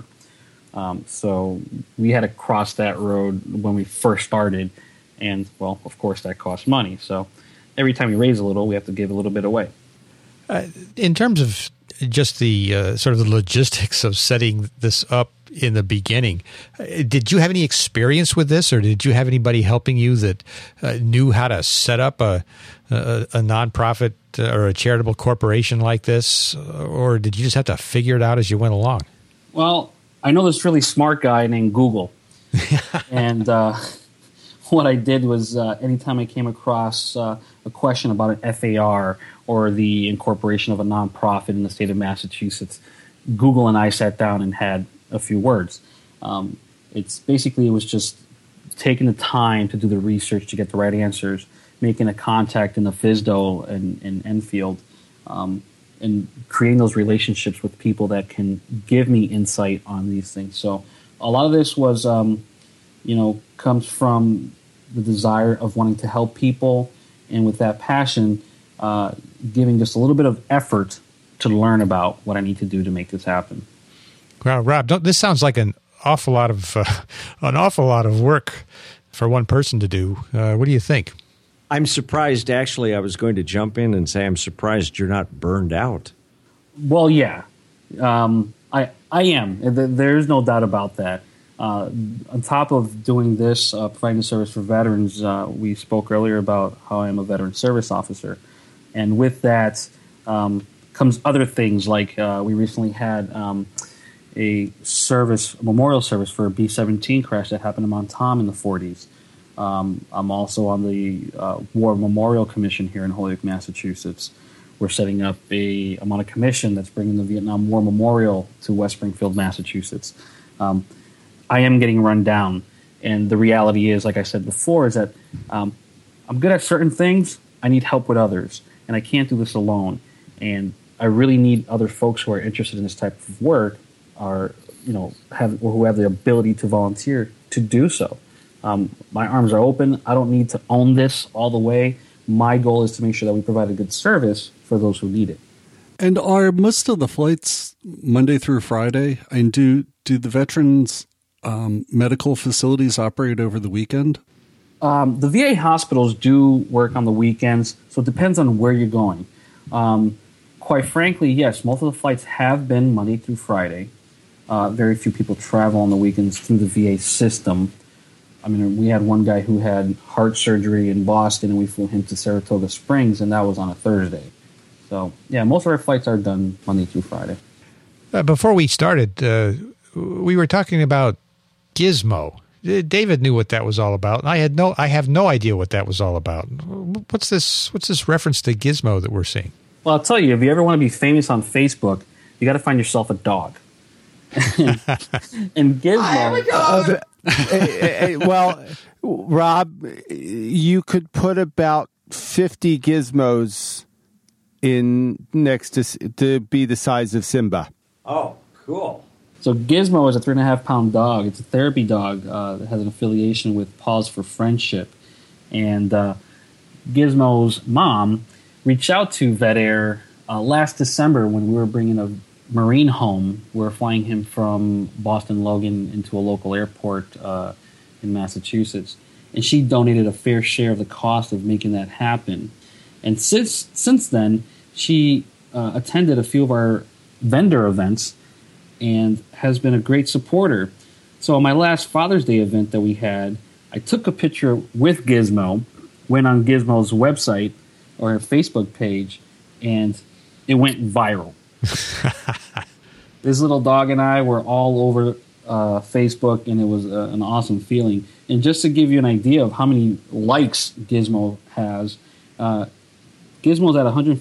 So we had to cross that road when we first started, and, well, of course, that costs money. So every time we raise a little, we have to give a little bit away. In terms of just the sort of the logistics of setting this up in the beginning, did you have any experience with this, or did you have anybody helping you that knew how to set up a nonprofit or a charitable corporation like this, or did you just have to figure it out as you went along? Well, I know this really smart guy named Google, and what I did was anytime I came across a question about an FAR or the incorporation of a nonprofit in the state of Massachusetts, Google and I sat down and had a few words. It was just taking the time to do the research to get the right answers, making a contact in the FSDO and in Enfield, and creating those relationships with people that can give me insight on these things. So a lot of this was, comes from the desire of wanting to help people, and with that passion, giving just a little bit of effort to learn about what I need to do to make this happen. Well, Rob, this sounds like an awful lot of work for one person to do. What do you think? I'm surprised. Actually, I was going to jump in and say I'm surprised you're not burned out. Well, yeah, I am. There's no doubt about that. On top of doing this, providing service for veterans, we spoke earlier about how I am a veteran service officer. And with that comes other things, like we recently had a memorial service for a B-17 crash that happened in Mount Tom in the 40s. I'm also on the War Memorial Commission here in Holyoke, Massachusetts. We're setting up I'm on a commission that's bringing the Vietnam War Memorial to West Springfield, Massachusetts. I am getting run down, and the reality is, like I said before, is that I'm good at certain things. I need help with others, and I can't do this alone. And I really need other folks who are interested in this type of work, who have the ability to volunteer to do so. My arms are open. I don't need to own this all the way. My goal is to make sure that we provide a good service for those who need it. And are most of the flights Monday through Friday? And do the veterans medical facilities operate over the weekend? The VA hospitals do work on the weekends, so it depends on where you're going. Quite frankly, yes, most of the flights have been Monday through Friday. Very few people travel on the weekends through the VA system. I mean, we had one guy who had heart surgery in Boston, and we flew him to Saratoga Springs, and that was on a Thursday. So, yeah, most of our flights are done Monday through Friday. Before we started, we were talking about Gizmo. David knew what that was all about, and I have no idea what that was all about. What's this reference to Gizmo that we're seeing? Well, I'll tell you, if you ever want to be famous on Facebook, you got to find yourself a dog. And Gizmo. I have a dog. Well, Rob, you could put about 50 gizmos in next to be the size of Simba. Oh, cool. So Gizmo is a 3.5-pound dog. It's a therapy dog that has an affiliation with Paws for Friendship. And Gizmo's mom reached out to VetAir last December when we were bringing a Marine home. We were flying him from Boston Logan into a local airport in Massachusetts. And she donated a fair share of the cost of making that happen. And since then, she attended a few of our vendor events and has been a great supporter. So on my last Father's Day event that we had, I took a picture with Gizmo, went on Gizmo's website or her Facebook page, and it went viral. This little dog and I were all over Facebook, and it was an awesome feeling. And just to give you an idea of how many likes Gizmo has, Gizmo's at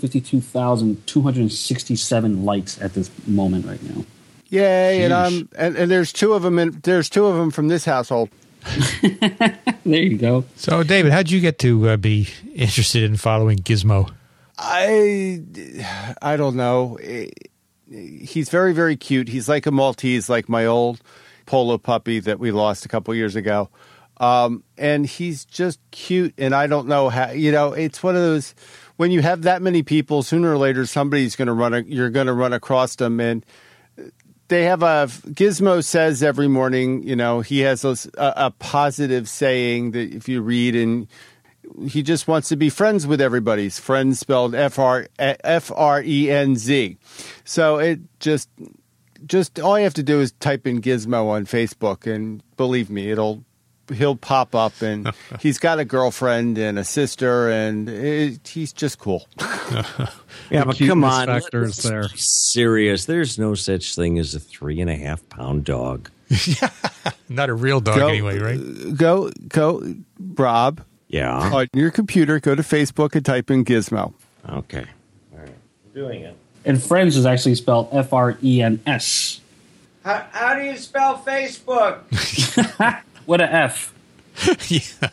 152,267 likes at this moment right now. Yay! And there's two of them. There's two of them from this household. There you go. So, David, how'd you get to be interested in following Gizmo? I don't know. He's very, very cute. He's like a Maltese, like my old polo puppy that we lost a couple years ago. And he's just cute. And I don't know how, it's one of those, when you have that many people, sooner or later, somebody's going to you're going to run across them. And they have Gizmo says every morning, he has a positive saying that if you read, and he just wants to be friends with everybody. Friends spelled F-R-E-N-Z. So it just all you have to do is type in Gizmo on Facebook, and believe me, he'll pop up, and he's got a girlfriend and a sister, and he's just cool. Yeah, but come on, factors there. Serious. There's no such thing as a 3.5-pound dog. Not a real dog anyway, right? Go, Rob. Yeah. On your computer, go to Facebook and type in Gizmo. Okay. All right. I'm doing it. And Friends is actually spelled F-R-E-N-S. How do you spell Facebook? What a F. Yeah.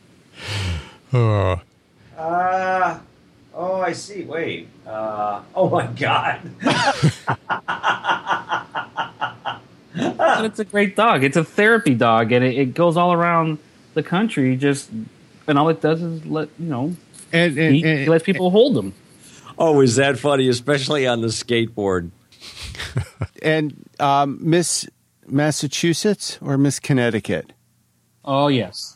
Oh. Oh, I see. Wait. Oh, my God. But it's a great dog. It's a therapy dog, and it goes all around the country. And all it does is he lets people hold him. Oh, is that funny? Especially on the skateboard. And Miss Massachusetts or Miss Connecticut? Oh, yes.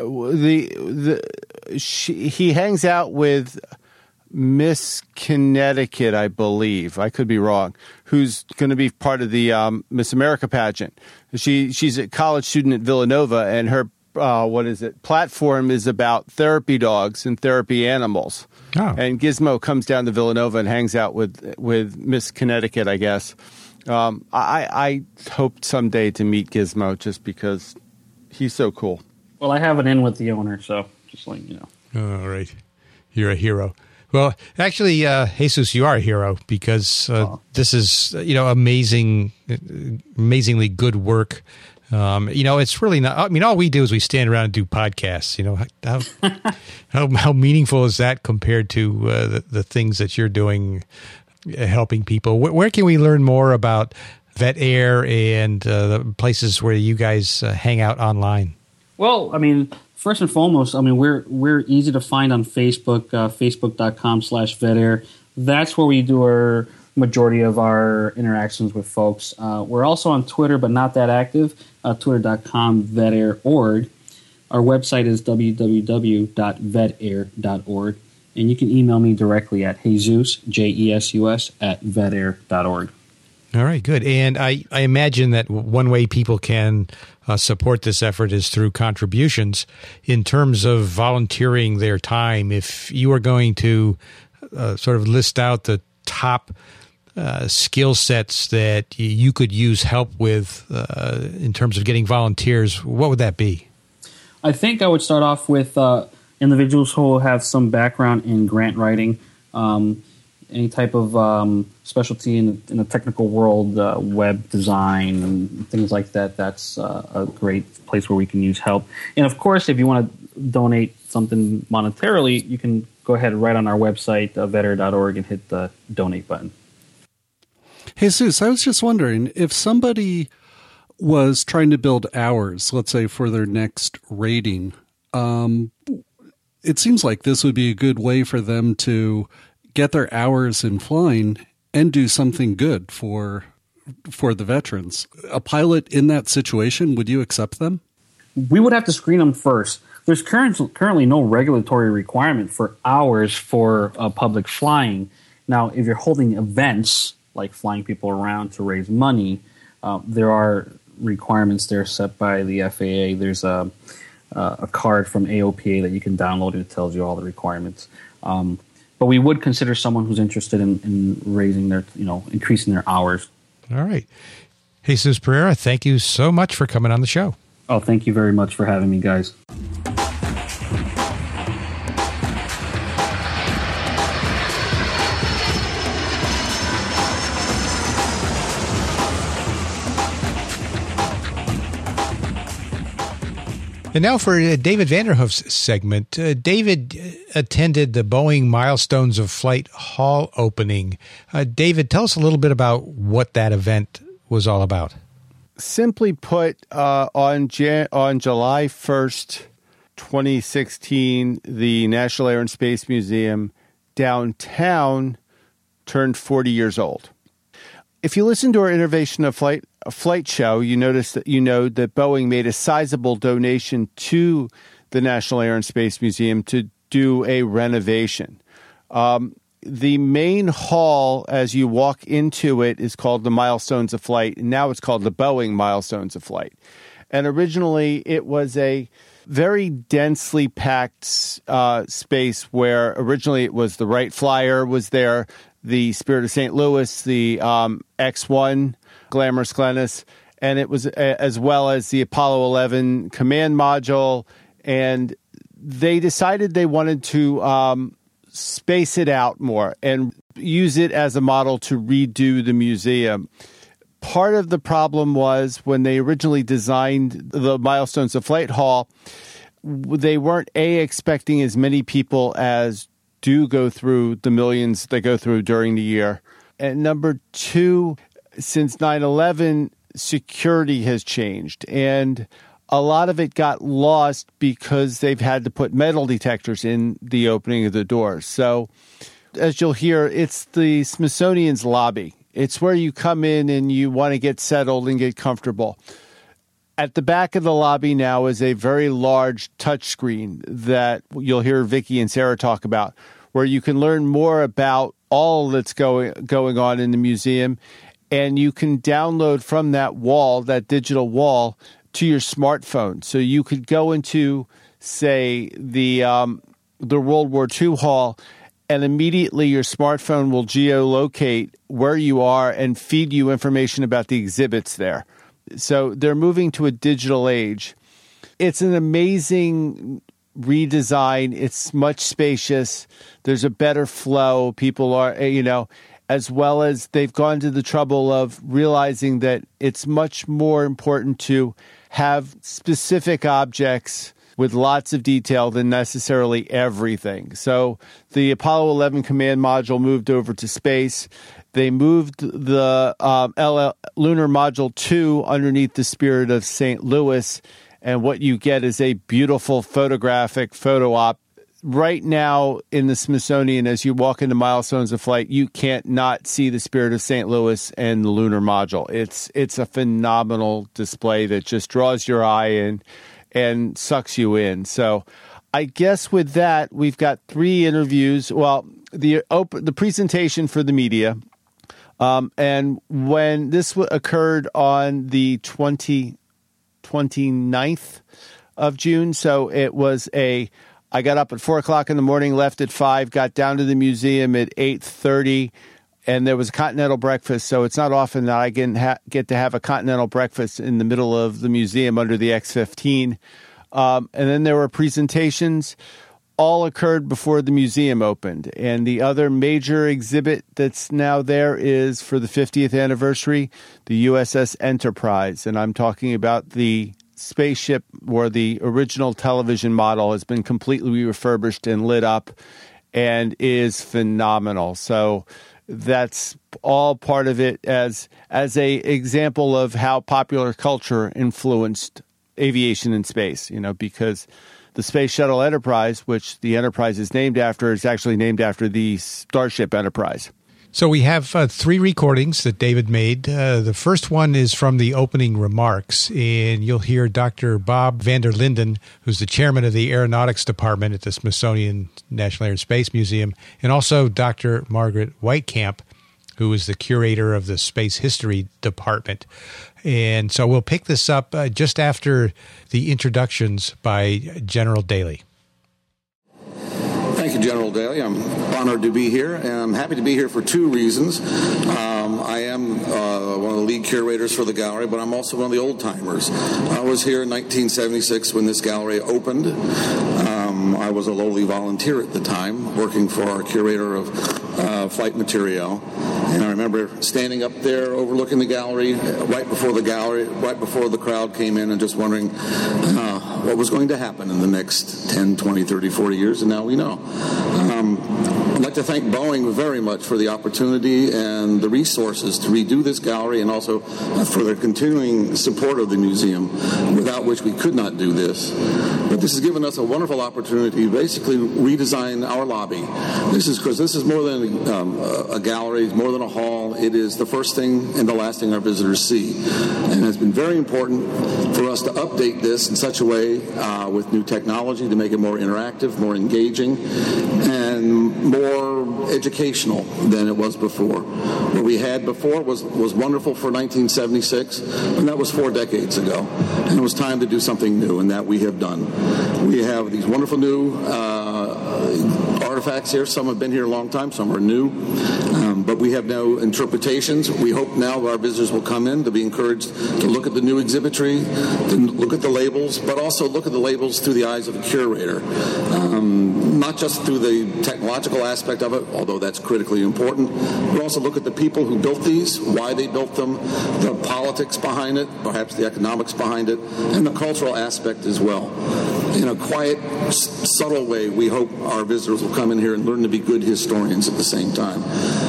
He hangs out with Miss Connecticut, I believe. I could be wrong. Who's going to be part of the Miss America pageant? She's a college student at Villanova, and her platform is about therapy dogs and therapy animals. Oh. And Gizmo comes down to Villanova and hangs out with Miss Connecticut, I guess. I hope someday to meet Gizmo just because he's so cool. Well, I have an in with the owner, so just letting you know. All right. You're a hero. Well, actually, Jesus, you are a hero because this is, amazingly good work. It's really not. I mean, all we do is we stand around and do podcasts. How meaningful is that compared to the things that you're doing, helping people? Where can we learn more about Vet Air and the places where you guys hang out online? Well, I mean, first and foremost, I mean, we're easy to find on Facebook, facebook.com/VetAir. That's where we do our majority of our interactions with folks. We're also on Twitter, but not that active, twitter.com/vetair.org. Our website is www.vetair.org, and you can email me directly at Jesus, JESUS, @vetair.org. All right, good. And I imagine that one way people can support this effort is through contributions. In terms of volunteering their time, if you are going to sort of list out the top skill sets that you could use help with in terms of getting volunteers, what would that be? I think I would start off with individuals who have some background in grant writing, any type of specialty in the technical world, web design, and things like that. That's a great place where we can use help. And of course, if you want to donate something monetarily, you can go ahead and write on our website, vetair.org, and hit the donate button. Jesus, I was just wondering, if somebody was trying to build hours, let's say for their next rating, it seems like this would be a good way for them to get their hours in flying and do something good for the veterans. A pilot in that situation, would you accept them? We would have to screen them first. There's currently no regulatory requirement for hours for public flying. Now, if you're holding events like flying people around to raise money, there are requirements there set by the FAA. There's a card from AOPA that you can download, and it tells you all the requirements. But we would consider someone who's interested in raising their, increasing their hours. All right. Jesus Pereira, thank you so much for coming on the show. Oh, thank you very much for having me, guys. And now for David Vanderhoof's segment. David attended the Boeing Milestones of Flight Hall opening. David, tell us a little bit about what that event was all about. Simply put, on July 1st, 2016, the National Air and Space Museum downtown turned 40 years old. If you listen to our Innovation of Flight show, you know that Boeing made a sizable donation to the National Air and Space Museum to do a renovation. The main hall, as you walk into it, is called the Milestones of Flight, and now it's called the Boeing Milestones of Flight. And originally, it was a very densely packed space where originally it was the Wright Flyer was there, the Spirit of St. Louis, the X-1, Glamorous Glennis, and it was as well as the Apollo 11 command module. And they decided they wanted to space it out more and use it as a model to redo the museum. Part of the problem was when they originally designed the Milestones of Flight Hall, they weren't expecting as many people as do go through the millions they go through during the year. And number two, since 9/11, security has changed. And a lot of it got lost because they've had to put metal detectors in the opening of the doors. So as you'll hear, it's the Smithsonian's lobby. It's where you come in and you want to get settled and get comfortable. At the back of the lobby now is a very large touchscreen that you'll hear Vicky and Sarah talk about, where you can learn more about all that's going on in the museum, and you can download from that wall, that digital wall, to your smartphone. So you could go into, say, the World War II hall, and immediately your smartphone will geolocate where you are and feed you information about the exhibits there. So they're moving to a digital age. It's an amazing redesign. It's much spacious. There's a better flow. People are, as well as they've gone to the trouble of realizing that it's much more important to have specific objects with lots of detail than necessarily everything. So the Apollo 11 command module moved over to space. They moved the Lunar Module 2 underneath the Spirit of St. Louis, and what you get is a beautiful photographic photo op. Right now in the Smithsonian, as you walk into Milestones of Flight, you can't not see the Spirit of St. Louis and the Lunar Module. It's a phenomenal display that just draws your eye and sucks you in. So I guess with that, we've got 3 interviews. Well, the presentation for the media, and when this occurred on the 29th of June, so it was I got up at 4 o'clock in the morning, left at 5, got down to the museum at 8:30, and there was a continental breakfast. So it's not often that I get to have a continental breakfast in the middle of the museum under the X-15. And then there were presentations. All occurred before the museum opened. And the other major exhibit that's now there is for the 50th anniversary, the USS Enterprise. And I'm talking about the spaceship where the original television model has been completely refurbished and lit up and is phenomenal. So that's all part of it as a example of how popular culture influenced aviation in space, because the Space Shuttle Enterprise, which the Enterprise is named after, is actually named after the Starship Enterprise. So we have 3 recordings that David made. The first one is from the opening remarks, and you'll hear Dr. Bob van der Linden, who's the chairman of the Aeronautics Department at the Smithsonian National Air and Space Museum, and also Dr. Margaret Whitecamp, who is the curator of the Space History Department. And so we'll pick this up just after the introductions by General Daly. Thank you, General Daly. I'm honored to be here, and I'm happy to be here for 2 reasons. I am one of the lead curators for the gallery, but I'm also one of the old-timers. I was here in 1976 when this gallery opened. I was a lowly volunteer at the time, working for our curator of flight material. And I remember standing up there overlooking the gallery right before the crowd came in, and just wondering what was going to happen in the next 10, 20, 30, 40 years, and now we know. I'd like to thank Boeing very much for the opportunity and the resources to redo this gallery, and also for their continuing support of the museum, without which we could not do this. But this has given us a wonderful opportunity to basically redesign our lobby. This is more than a gallery, it's more than a hall. It is the first thing and the last thing our visitors see. And it's been very important for us to update this in such a way with new technology to make it more interactive, more engaging, and more educational than it was before. What we had before was wonderful for 1976, and that was 4 decades ago. And it was time to do something new, and that we have done. We have these wonderful new artifacts here. Some have been here a long time, some are new. But we have now interpretations. We hope now our visitors will come in to be encouraged to look at the new exhibitry, to look at the labels, but also look at the labels through the eyes of a curator. Not just through the technological aspect of it, although that's critically important, but also look at the people who built these, why they built them, the politics behind it, perhaps the economics behind it, and the cultural aspect as well. In a quiet, subtle way, we hope our visitors will come in here and learn to be good historians at the same time.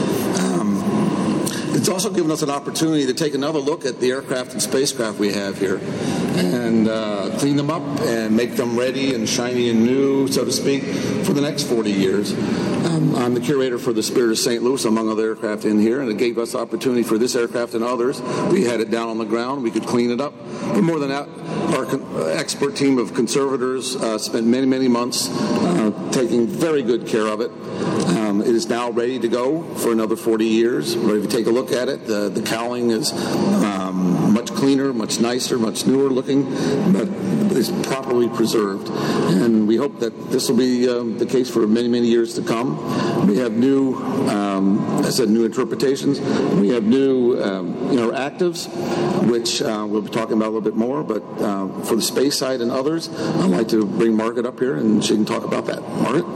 It's also given us an opportunity to take another look at the aircraft and spacecraft we have here and clean them up and make them ready and shiny and new, so to speak, for the next 40 years. I'm the curator for the Spirit of St. Louis, among other aircraft in here, and it gave us opportunity for this aircraft and others. We had it down on the ground. We could clean it up. But more than that, our expert team of conservators spent many, many months taking very good care of it. It is now ready to go for another 40 years. But if you take a look at it, the cowling is much cleaner, much nicer, much newer looking, but is properly preserved. And we hope that this will be the case for many, many years to come. We have new, new interpretations. We have new interactives, which we'll be talking about a little bit more. But for the space side and others, I'd like to bring Margaret up here, and she can talk about that. Margaret?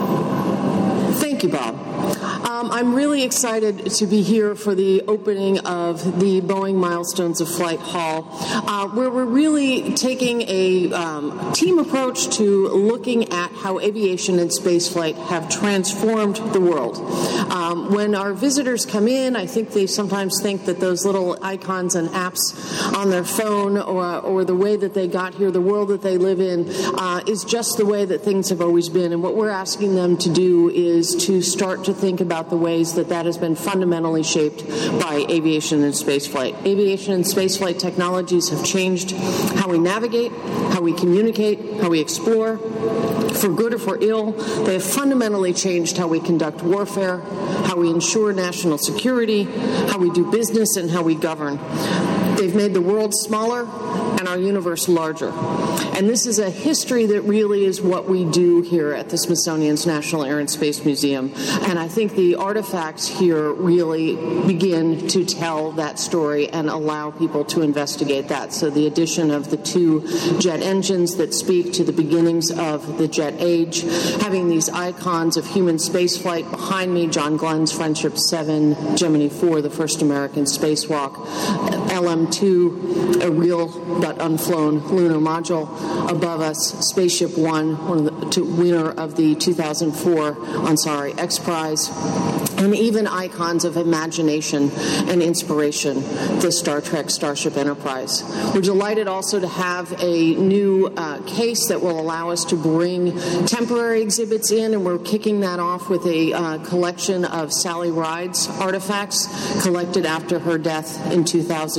Thank you, Bob. I'm really excited to be here for the opening of the Boeing Milestones of Flight Hall, where we're really taking a team approach to looking at how aviation and spaceflight have transformed the world. When our visitors come in, I think they sometimes think that those little icons and apps on their phone or the way that they got here, the world that they live in, is just the way that things have always been. And what we're asking them to do is to start to think about the ways that has been fundamentally shaped by aviation and spaceflight. Aviation and spaceflight technologies have changed how we navigate, how we communicate, how we explore. For good or for ill, they have fundamentally changed how we conduct warfare, how we ensure national security, how we do business, and how we govern. They've made the world smaller and our universe larger. And this is a history that really is what we do here at the Smithsonian's National Air and Space Museum. And I think the artifacts here really begin to tell that story and allow people to investigate that. So the addition of the 2 jet engines that speak to the beginnings of the jet age, having these icons of human spaceflight behind me, John Glenn's Friendship 7, Gemini 4, the first American spacewalk, LM into a real but unflown lunar module. Above us, Spaceship One, winner of the 2004 Ansari X Prize, and even icons of imagination and inspiration, the Star Trek Starship Enterprise. We're delighted also to have a new case that will allow us to bring temporary exhibits in, and we're kicking that off with a collection of Sally Ride's artifacts collected after her death in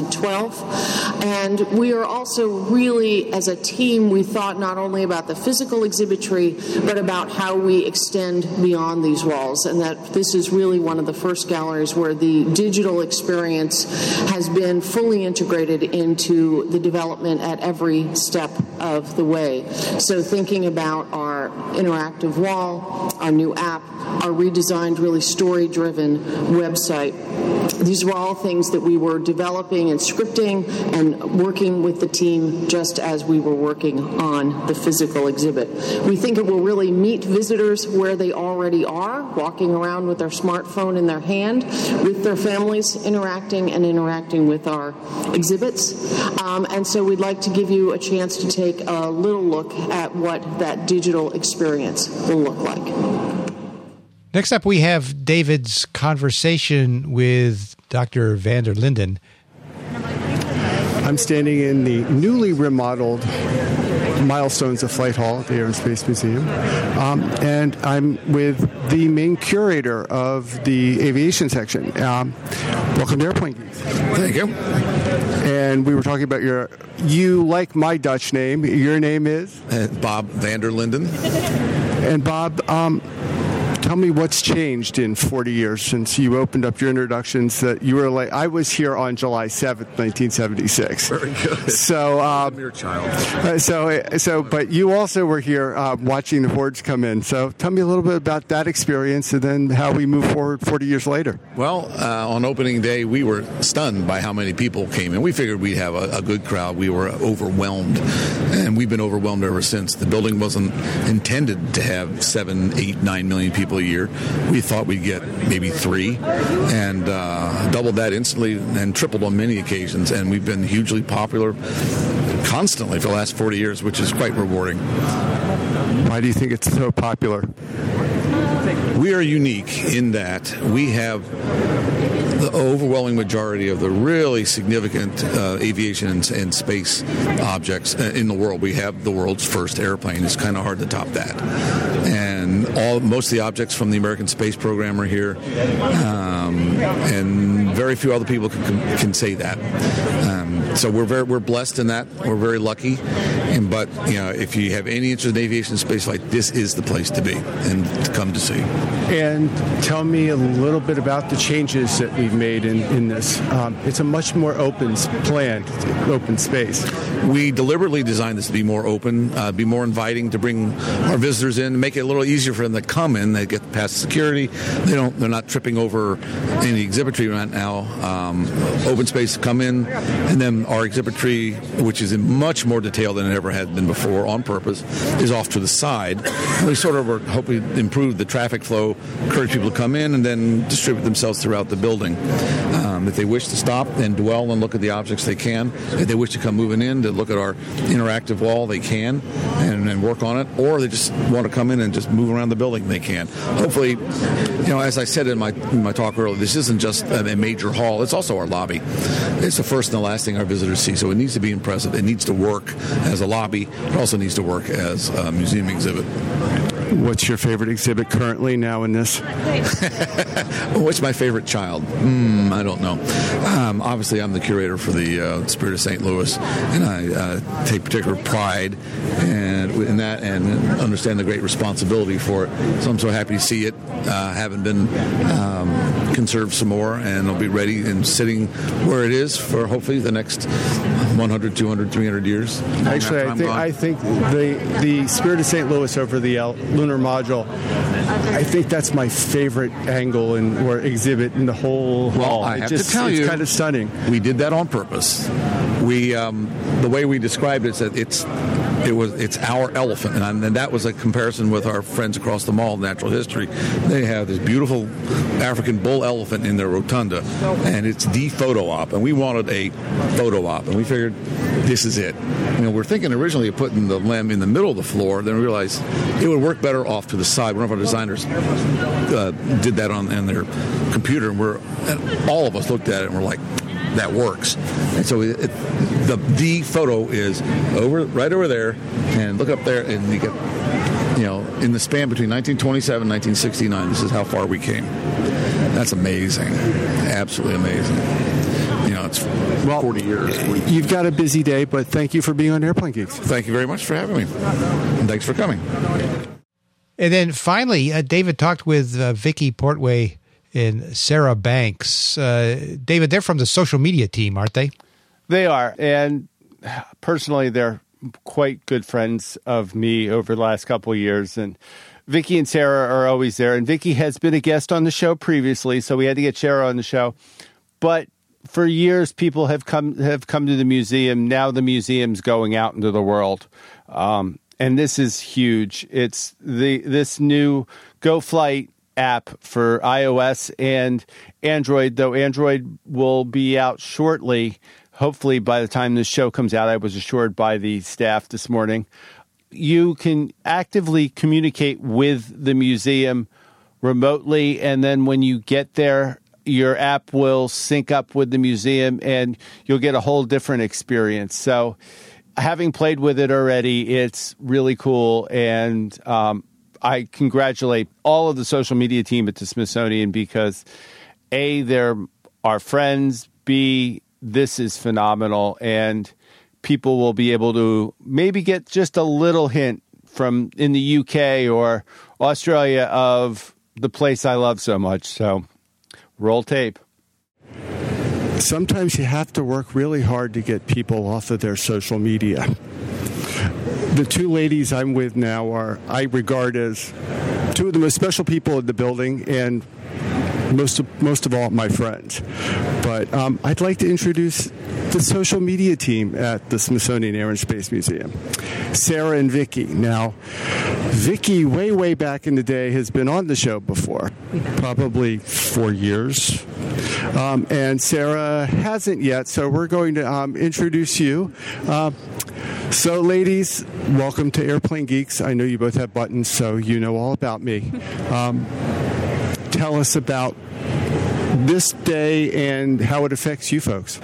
2012. And we are also really, as a team, we thought not only about the physical exhibitry, but about how we extend beyond these walls, and that this is really one of the first galleries where the digital experience has been fully integrated into the development at every step of the way. So thinking about our interactive wall, our new app, our redesigned, really story-driven website. These were all things that we were developing and scripting and working with the team just as we were working on the physical exhibit. We think it will really meet visitors where they already are, walking around with their smartphone in their hand, with their families, interacting with our exhibits. And so we'd like to give you a chance to take a little look at what that digital experience will look like. Next up, we have David's conversation with Dr. van der Linden. I'm standing in the newly remodeled Milestones of Flight Hall at the Air and Space Museum, and I'm with the main curator of the aviation section. Welcome to Airplane Geeks. Thank you. And we were talking about you like my Dutch name. Your name is? Bob van der Linden. And Bob, tell me what's changed in 40 years since you opened up your introductions. That you were like, I was here on July 7th, 1976. Very good. So, I'm your child. But you also were here watching the hordes come in. So tell me a little bit about that experience and then how we move forward 40 years later. Well, on opening day, we were stunned by how many people came in. We figured we'd have a good crowd. We were overwhelmed, and we've been overwhelmed ever since. The building wasn't intended to have 7, 8, 9 million people a year. We thought we'd get maybe 3, and doubled that instantly and tripled on many occasions. And we've been hugely popular constantly for the last 40 years, which is quite rewarding. Why do you think it's so popular? We are unique in that we have the overwhelming majority of the really significant aviation and space objects in the world. We have the world's first airplane. It's kind of hard to top that. And most of the objects from the American Space Program are here, and very few other people can say that. So we're blessed in that. We're very lucky. But if you have any interest in aviation and space flight, this is the place to be and to come to see. And tell me a little bit about the changes that we've made in this. It's a much more open space. We deliberately designed this to be more open, be more inviting, to bring our visitors in, make it a little easier for them to come in. They get past security. They're not tripping over any exhibitry right now. Open space to come in, and then our exhibitry, which is in much more detail than it ever had been before, on purpose, is off to the side. We sort of are hoping to improve the traffic flow, encourage people to come in, and then distribute themselves throughout the building. If they wish to stop and dwell and look at the objects, they can. If they wish to come moving in to look at our interactive wall, they can, and work on it. Or they just want to come in and just move around the building, they can. Hopefully, as I said in my talk earlier, this isn't just a major hall. It's also our lobby. It's the first and the last thing our visitors see, so it needs to be impressive. It needs to work as a lobby. It also needs to work as a museum exhibit. What's your favorite exhibit currently now in this? What's my favorite child? I don't know. Obviously, I'm the curator for the Spirit of St. Louis, and I take particular pride in that and understand the great responsibility for it. So I'm so happy to see it having been conserved some more, and it'll be ready and sitting where it is for hopefully the next 100, 200, 300 years. Actually, I think the Spirit of St. Louis over the lunar module, I think that's my favorite angle or exhibit in the whole hall. I have to tell you, it's kind of stunning. We did that on purpose. We the way we described it is that it's our elephant, and that was a comparison with our friends across the mall, Natural History. They have this beautiful African bull elephant in their rotunda, and it's the photo op, and we wanted a photo op, and we figured this is it. We're thinking originally of putting the lamb in the middle of the floor, then we realized it would work better off to the side. One of our designers did that on their computer, and all of us looked at it and we're like, that works. And so the photo is right over there, and look up there, and you get, in the span between 1927 and 1969, this is how far we came. That's amazing. Absolutely amazing. It's 40 years. You've got a busy day, but thank you for being on Airplane Geeks. Thank you very much for having me. And thanks for coming. And then finally, David talked with Vicky Portway and Sarah Banks. David, they're from the social media team, aren't they? They are. And personally, they're quite good friends of me over the last couple of years. And Vicky and Sarah are always there. And Vicky has been a guest on the show previously, so we had to get Sarah on the show. But for years, people have come to the museum. Now the museum's going out into the world. And this is huge. It's this new GoFlight app for iOS and Android, though Android will be out shortly. Hopefully by the time this show comes out, I was assured by the staff this morning. You can actively communicate with the museum remotely, and then when you get there, your app will sync up with the museum and you'll get a whole different experience. So having played with it already, it's really cool. And I congratulate all of the social media team at the Smithsonian because A, they're our friends, B, this is phenomenal, and people will be able to maybe get just a little hint from in the UK or Australia of the place I love so much. So roll tape. Sometimes you have to work really hard to get people off of their social media. The two ladies I'm with now I regard as two of the most special people in the building, and most of all, my friends. But I'd like to introduce the social media team at the Smithsonian Air and Space Museum, Sarah and Vicky. Now, Vicky, way back in the day, has been on the show before, probably 4 years. And Sarah hasn't yet, so we're going to introduce you. So, ladies, welcome to Airplane Geeks. I know you both have buttons, so you know all about me. Tell us about this day and how it affects you folks.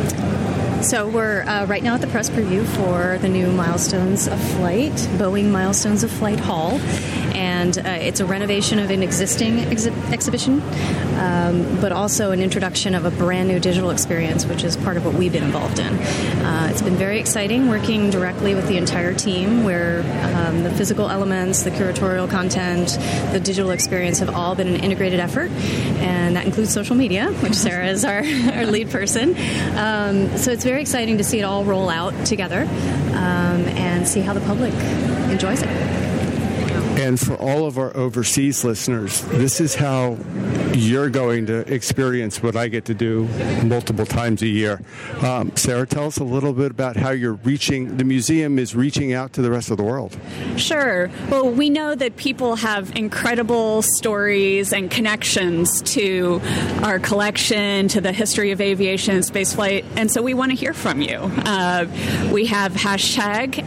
So we're right now at the press preview for the new Milestones of Flight, Boeing Milestones of Flight Hall. And it's a renovation of an existing exhibition, but also an introduction of a brand new digital experience, which is part of what we've been involved in. It's been very exciting working directly with the entire team, where the physical elements, the curatorial content, the digital experience have all been an integrated effort, and that includes social media, which Sarah is our lead person. So it's very exciting to see it all roll out together and see how the public enjoys it. And for all of our overseas listeners, this is how you're going to experience what I get to do multiple times a year. Sarah, tell us a little bit about how the museum is reaching out to the rest of the world. Sure. Well, we know that people have incredible stories and connections to our collection, to the history of aviation and spaceflight, and so we want to hear from you. We have hashtag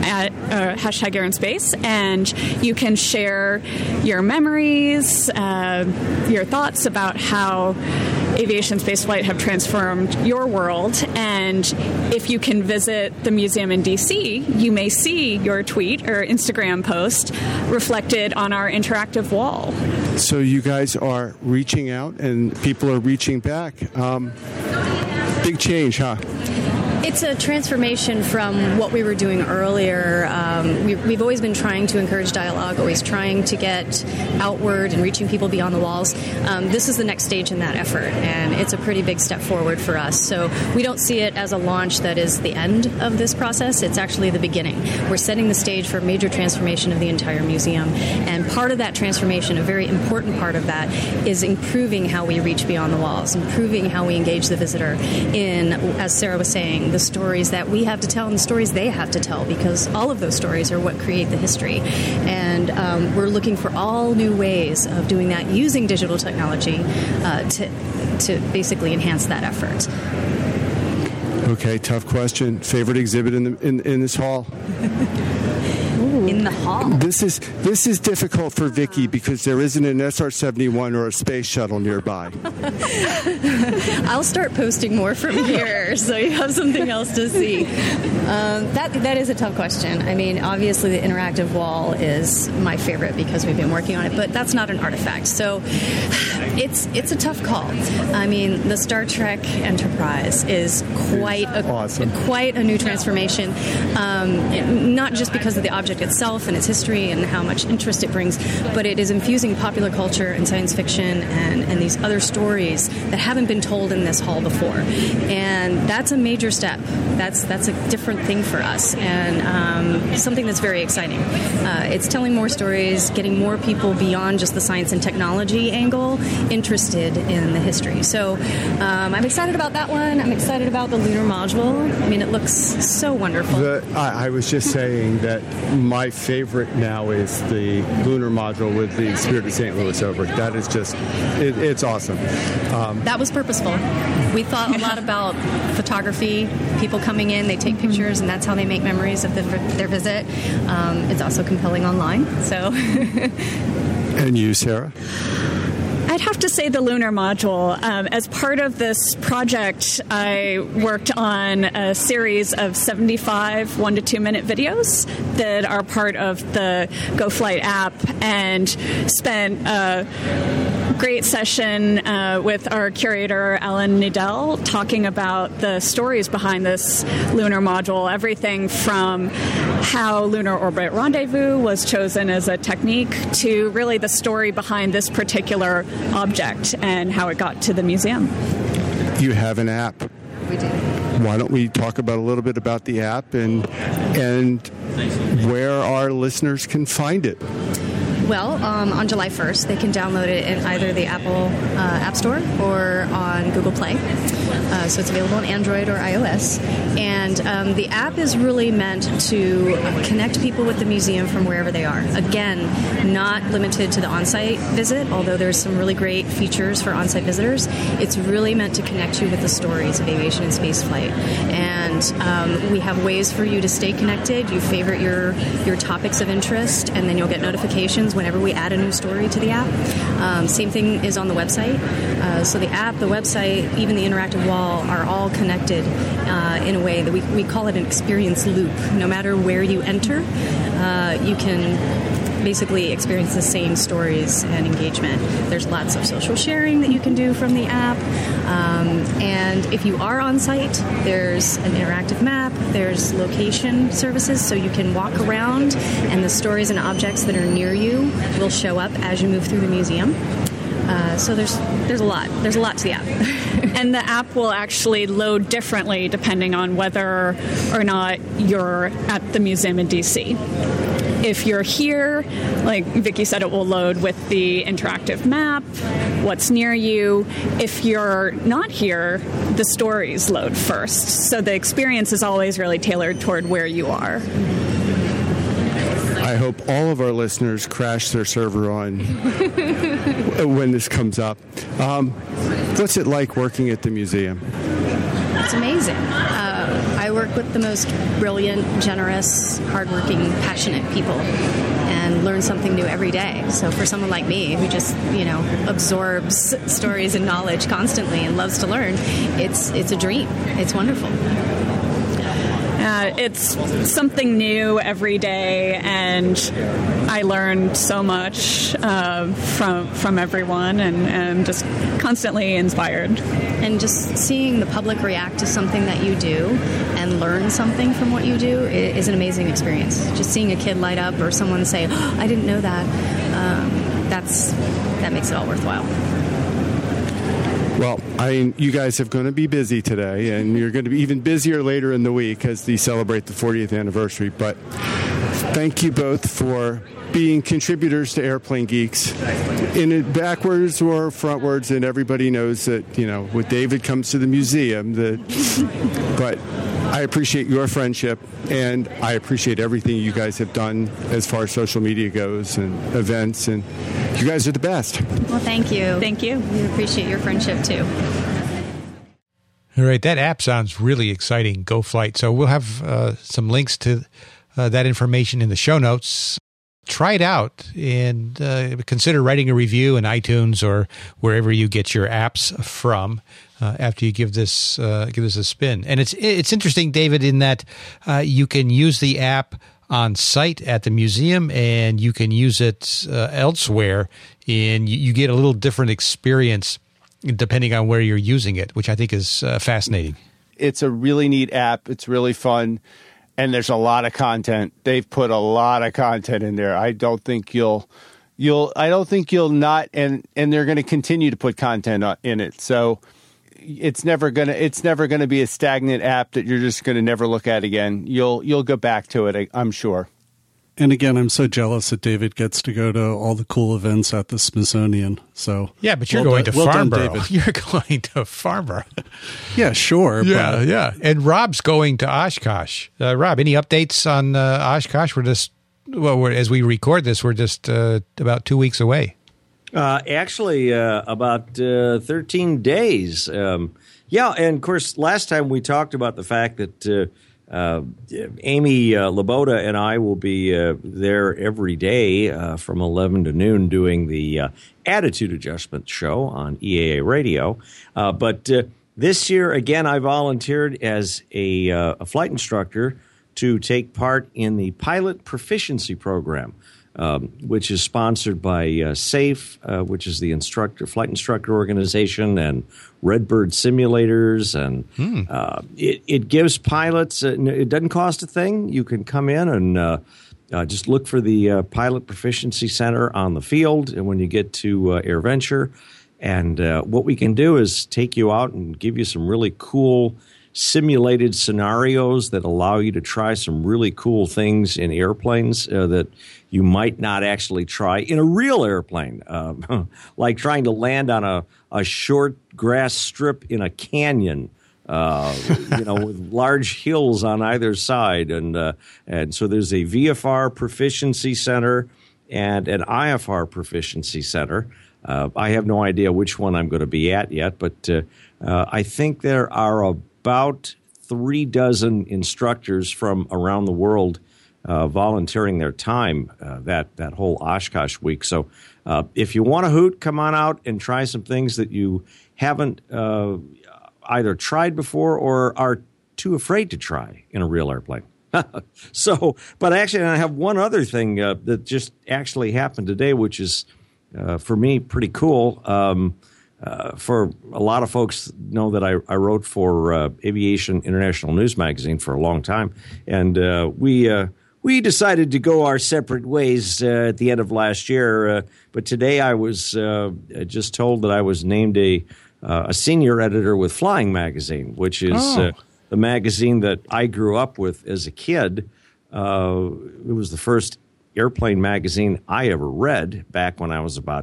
Air in Space, and you can share your memories, your thoughts about how aviation spaceflight have transformed your world. And if you can visit the museum in D.C., you may see your tweet or Instagram post reflected on our interactive wall. So you guys are reaching out and people are reaching back. Big change, huh? It's a transformation from what we were doing earlier. We've always been trying to encourage dialogue, always trying to get outward and reaching people beyond the walls. This is the next stage in that effort, and it's a pretty big step forward for us. So we don't see it as a launch that is the end of this process. It's actually the beginning. We're setting the stage for a major transformation of the entire museum, and part of that transformation, a very important part of that, is improving how we reach beyond the walls, improving how we engage the visitor in, as Sarah was saying, the the stories that we have to tell and the stories they have to tell, because all of those stories are what create the history. And we're looking for all new ways of doing that using digital technology to basically enhance that effort. Okay, tough question. Favorite exhibit in this hall? In the hall. This is difficult for Vicki because there isn't an SR-71 or a space shuttle nearby. I'll start posting more from here, so you have something else to see. That is a tough question. I mean, obviously the interactive wall is my favorite because we've been working on it, but that's not an artifact, so it's a tough call. I mean, the Star Trek Enterprise is quite a new transformation, not just because of the object itself and its history and how much interest it brings, but it is infusing popular culture and science fiction and these other stories that haven't been told in this hall before. And that's a major step. That's a different thing for us, and something that's very exciting. It's telling more stories, getting more people beyond just the science and technology angle interested in the history. So I'm excited about that one. I'm excited about the lunar module. I mean, it looks so wonderful. I was just saying that my favorite now is the lunar module with the Spirit of St. Louis over it. That is just, it's awesome. That was purposeful. We thought a lot about photography, people coming in, they take pictures, and that's how they make memories of their visit. It's also compelling online. So. And you, Sarah? I'd have to say the lunar module. As part of this project, I worked on a series of 75 1 to 2 minute videos that are part of the GoFlight app, and spent a great session with our curator, Alan Nidell, talking about the stories behind this lunar module, everything from how lunar orbit rendezvous was chosen as a technique to really the story behind this particular object and how it got to the museum. You have an app. We do. Why don't we talk about a little bit about the app and where our listeners can find it? Well, on July 1st, they can download it in either the Apple App Store or on Google Play. So it's available on Android or iOS. And the app is really meant to connect people with the museum from wherever they are. Again, not limited to the on-site visit, although there's some really great features for on-site visitors. It's really meant to connect you with the stories of aviation and spaceflight. And we have ways for you to stay connected. You favorite your topics of interest, and then you'll get notifications whenever we add a new story to the app. Same thing is on the website. So the app, the website, even the interactive wall are all connected in a way that we call it an experience loop. No matter where you enter, you can basically experience the same stories and engagement. There's lots of social sharing that you can do from the app. And if you are on site, there's an interactive map, there's location services, so you can walk around and the stories and objects that are near you will show up as you move through the museum. So there's a lot. There's a lot to the app. And the app will actually load differently depending on whether or not you're at the museum in DC. If you're here, like Vicki said, it will load with the interactive map, what's near you. If you're not here, the stories load first. So the experience is always really tailored toward where you are. I hope all of our listeners crash their server on when this comes up. What's it like working at the museum? It's amazing. I work with the most brilliant, generous, hardworking, passionate people and learn something new every day. So for someone like me who just, absorbs stories and knowledge constantly and loves to learn, it's a dream. It's wonderful. It's something new every day, and I learned so much from everyone, and just constantly inspired. And just seeing the public react to something that you do and learn something from what you do is an amazing experience. Just seeing a kid light up or someone say, "Oh, I didn't know that," that makes it all worthwhile. Well, you guys are going to be busy today, and you're going to be even busier later in the week as they celebrate the 40th anniversary. But thank you both for being contributors to Airplane Geeks, in it backwards or frontwards. And everybody knows that, when David comes to the museum, but I appreciate your friendship, and I appreciate everything you guys have done as far as social media goes and events, and you guys are the best. Well, thank you. Thank you. We appreciate your friendship, too. All right, that app sounds really exciting, GoFlight. So we'll have some links to that information in the show notes. Try it out and consider writing a review in iTunes or wherever you get your apps from after you give this a spin. And it's interesting, David, in that you can use the app on site at the museum and you can use it elsewhere, and you get a little different experience depending on where you're using it, which I think is fascinating. It's a really neat app. It's really fun. And there's a lot of content. They've put a lot of content in there. I don't think you'll not, and they're going to continue to put content in it. So it's never gonna be a stagnant app that you're just going to never look at again. You'll go back to it, I'm sure. And again, I'm so jealous that David gets to go to all the cool events at the Smithsonian. So yeah, but you're going to Farnborough. You're going to Farnborough. Yeah, sure. Yeah, yeah. And Rob's going to Oshkosh. Rob, any updates on Oshkosh? As we record this, we're just about 2 weeks away. Actually, about 13 days. Yeah, and of course, last time we talked about the fact that Amy Laboda and I will be there every day from 11 to noon doing the Attitude Adjustment show on EAA Radio. But this year, again, I volunteered as a flight instructor to take part in the Pilot Proficiency Program, which is sponsored by SAFE, which is the flight instructor organization, and Redbird Simulators. And it gives pilots, it doesn't cost a thing. You can come in and just look for the Pilot Proficiency Center on the field and when you get to AirVenture. And what we can do is take you out and give you some really cool simulated scenarios that allow you to try some really cool things in airplanes that you might not actually try in a real airplane, like trying to land on a short grass strip in a canyon, with large hills on either side. And so there's a VFR Proficiency Center and an IFR Proficiency Center. I have no idea which one I'm going to be at yet, but I think there are about 36 instructors from around the world volunteering their time that whole Oshkosh week. So if you want to hoot, come on out and try some things that you haven't either tried before or are too afraid to try in a real airplane. But actually, I have one other thing that just actually happened today, which is, for me, pretty cool. For a lot of folks know that I wrote for Aviation International News Magazine for a long time, and we decided to go our separate ways at the end of last year. But today I was just told that I was named a senior editor with Flying Magazine, which is the magazine that I grew up with as a kid. It was the first airplane magazine I ever read back when I was about,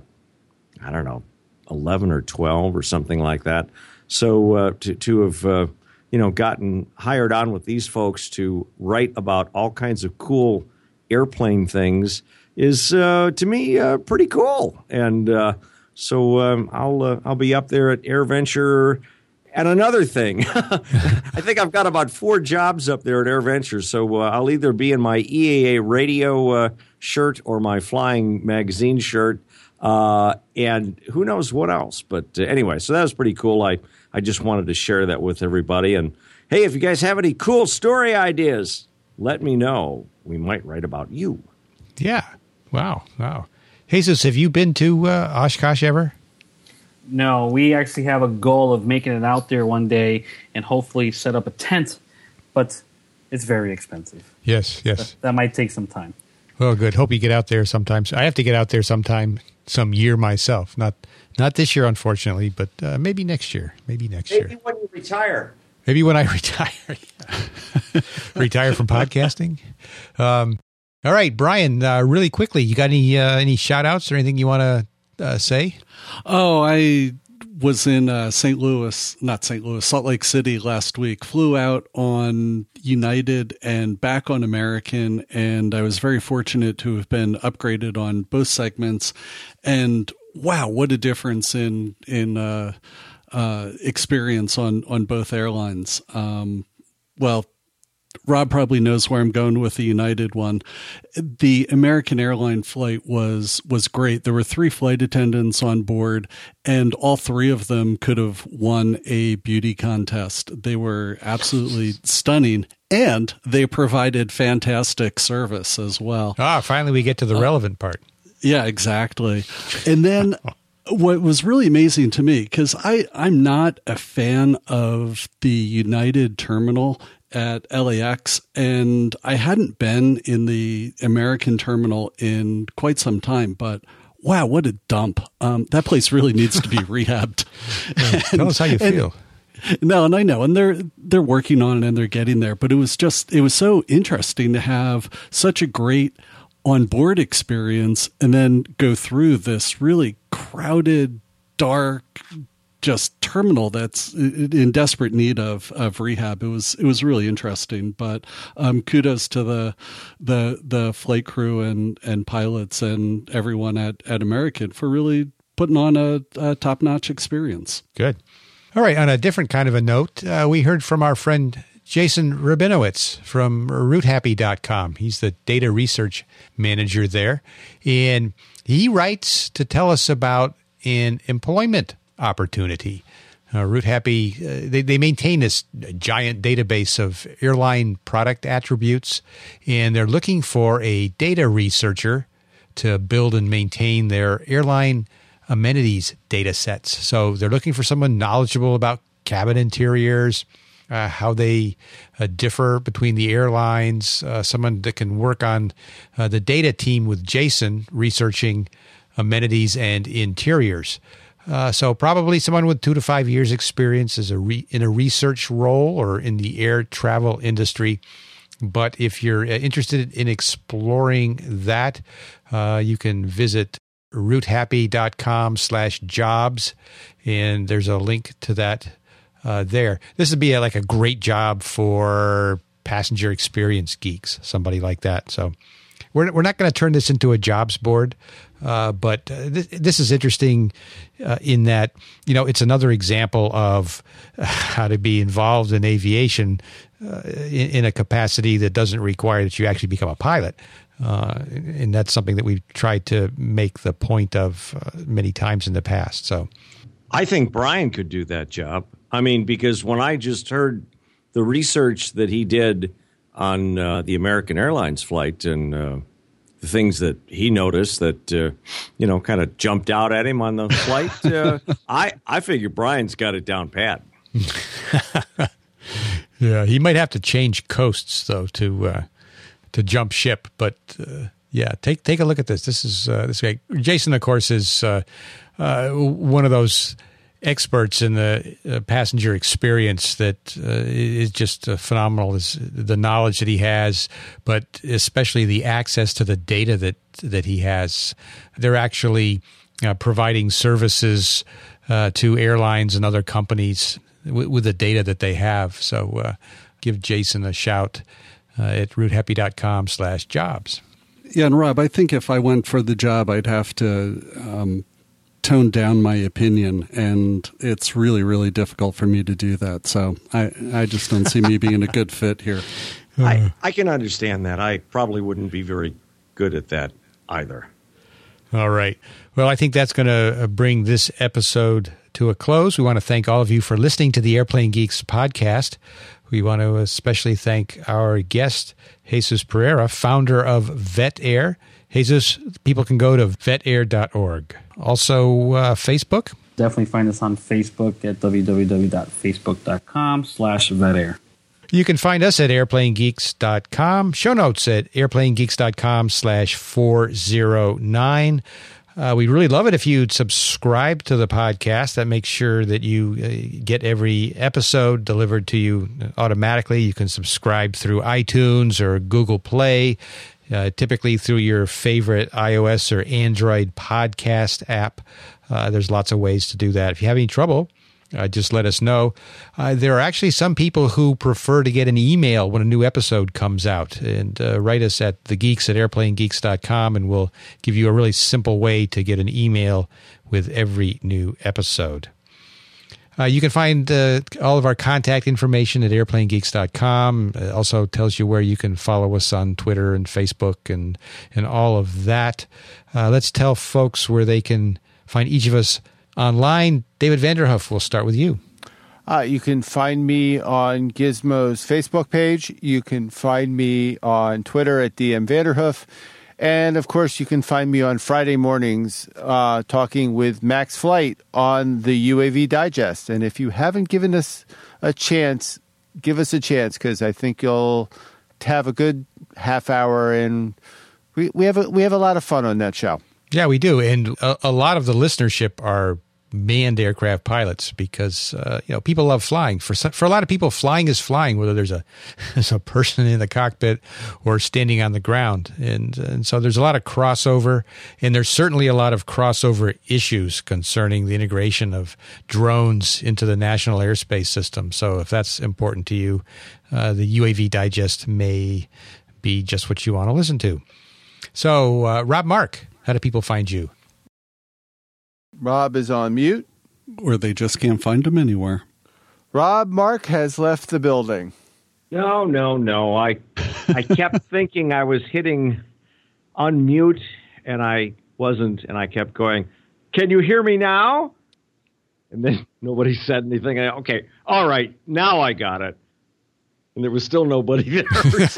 11 or 12 or something like that. So to have gotten hired on with these folks to write about all kinds of cool airplane things is to me pretty cool. And so I'll be up there at AirVenture. And another thing, I think I've got about 4 jobs up there at AirVenture. So I'll either be in my EAA radio shirt or my Flying Magazine shirt. And who knows what else. But anyway, so that was pretty cool. I just wanted to share that with everybody. And hey, if you guys have any cool story ideas, let me know. We might write about you. Yeah. Wow. Jesus, have you been to Oshkosh ever? No, we actually have a goal of making it out there one day and hopefully set up a tent, but it's very expensive. Yes. That might take some time. Well, good. Hope you get out there sometimes. I have to get out there some year myself. Not this year, unfortunately, but maybe next year. Maybe when you retire. Maybe when I retire. Retire from podcasting. All right, Brian, really quickly, you got any shout-outs or anything you want to say? Oh, I was in Salt Lake City last week, flew out on United and back on American, and I was very fortunate to have been upgraded on both segments. And wow, what a difference in experience on both airlines. Well, Rob probably knows where I'm going with the United one. The American airline flight was great. There were 3 flight attendants on board, and all 3 of them could have won a beauty contest. They were absolutely stunning, and they provided fantastic service as well. Finally we get to the relevant part. Yeah, exactly. And then what was really amazing to me, because I'm not a fan of the United terminal at LAX, and I hadn't been in the American terminal in quite some time, but wow, what a dump. That place really needs to be rehabbed. Tell us how you feel. No, and I know, and they're working on it and they're getting there, but it was so interesting to have such a great on-board experience and then go through this really crowded, dark, just terminal that's in desperate need of rehab. It was really interesting, but kudos to the flight crew and pilots and everyone at American for really putting on a top-notch experience. Good. All right. On a different kind of a note, we heard from our friend Jason Rabinowitz from RouteHappy.com. He's the data research manager there, and he writes to tell us about an employment opportunity. RouteHappy, they maintain this giant database of airline product attributes, and they're looking for a data researcher to build and maintain their airline amenities data sets. So they're looking for someone knowledgeable about cabin interiors, how they differ between the airlines, someone that can work on the data team with Jason researching amenities and interiors. So probably someone with 2 to 5 years experience in a research role or in the air travel industry. But if you're interested in exploring that, you can visit routehappy.com/jobs, and there's a link to that there. This would be like a great job for passenger experience geeks, somebody like that. So we're not going to turn this into a jobs board, but this is interesting in that, it's another example of how to be involved in aviation in a capacity that doesn't require that you actually become a pilot. And that's something that we've tried to make the point of many times in the past. So I think Brian could do that job. I mean, because when I just heard the research that he did on the American Airlines flight and the things that he noticed that, kind of jumped out at him on the flight, I figure Brian's got it down pat. Yeah, he might have to change coasts, though, to jump ship. But, take a look at this. This is this guy. Jason, of course, is one of those experts in the passenger experience that is just phenomenal. Is the knowledge that he has, but especially the access to the data that he has. They're actually providing services to airlines and other companies with the data that they have. So give Jason a shout at routehappy.com/jobs. Yeah, and Rob, I think if I went for the job, I'd have to tone down my opinion, and it's really, really difficult for me to do that. So I just don't see me being a good fit here. I can understand that. I probably wouldn't be very good at that either. All right. Well, I think that's going to bring this episode to a close. We want to thank all of you for listening to the Airplane Geeks podcast. We want to especially thank our guest, Jesus Pereira, founder of VetAir. Jesus, people can go to vetair.org. Also, Facebook. Definitely find us on Facebook at www.facebook.com/vetair. You can find us at airplanegeeks.com. Show notes at airplanegeeks.com/409. We'd really love it if you'd subscribe to the podcast. That makes sure that you get every episode delivered to you automatically. You can subscribe through iTunes or Google Play, typically through your favorite iOS or Android podcast app. There's lots of ways to do that. If you have any trouble, just let us know. There are actually some people who prefer to get an email when a new episode comes out, and write us at thegeeks@airplanegeeks.com, and we'll give you a really simple way to get an email with every new episode. You can find all of our contact information at airplanegeeks.com. It also tells you where you can follow us on Twitter and Facebook and all of that. Let's tell folks where they can find each of us online. David Vanderhoof, we'll start with you. You can find me on Gizmo's Facebook page. You can find me on Twitter at DM Vanderhoof. And, of course, you can find me on Friday mornings talking with Max Flight on the UAV Digest. And if you haven't given us a chance, give us a chance, because I think you'll have a good half hour. And we have a lot of fun on that show. Yeah, we do. And a lot of the listenership are manned aircraft pilots, because people love flying. For a lot of people, flying is flying, whether there's a person in the cockpit or standing on the ground, and so there's a lot of crossover, and there's certainly a lot of crossover issues concerning the integration of drones into the national airspace system. So if that's important to you, the UAV Digest may be just what you want to listen to. So Rob Mark, how do people find you? Rob is on mute. Or they just can't find him anywhere. Rob Mark has left the building. No. I kept thinking I was hitting unmute, and I wasn't, and I kept going, "Can you hear me now?" And then nobody said anything. Okay, all right, now I got it. And there was still nobody there.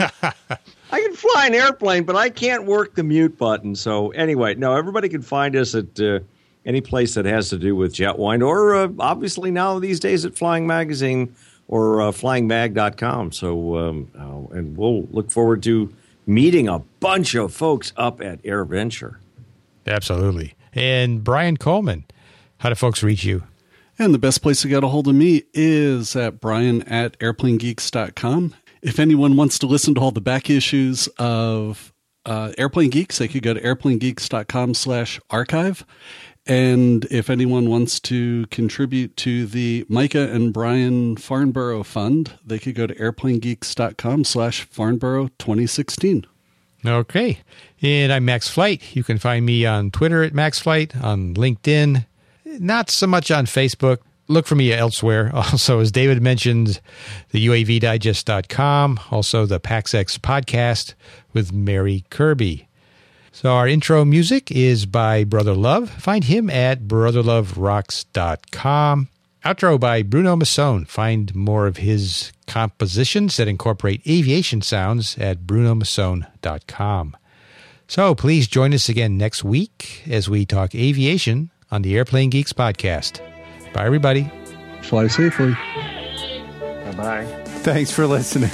I can fly an airplane, but I can't work the mute button. So anyway, no, everybody can find us at any place that has to do with Jetwind, or obviously now these days at Flying Magazine or flyingmag.com. So, and we'll look forward to meeting a bunch of folks up at AirVenture. Absolutely. And Brian Coleman, how do folks reach you? And the best place to get a hold of me is at brian@airplanegeeks.com. If anyone wants to listen to all the back issues of Airplane Geeks, they could go to airplanegeeks.com/archive. And if anyone wants to contribute to the Micah and Brian Farnborough Fund, they could go to airplanegeeks.com/Farnborough 2016. Okay. And I'm Max Flight. You can find me on Twitter at Max Flight, on LinkedIn, not so much on Facebook. Look for me elsewhere. Also, as David mentioned, the UAVdigest.com, also the PaxX podcast with Mary Kirby. So our intro music is by Brother Love. Find him at brotherloverocks.com. Outro by Bruno Masson. Find more of his compositions that incorporate aviation sounds at brunomasson.com. So please join us again next week as we talk aviation on the Airplane Geeks podcast. Bye, everybody. Fly safely. Bye-bye. Thanks for listening.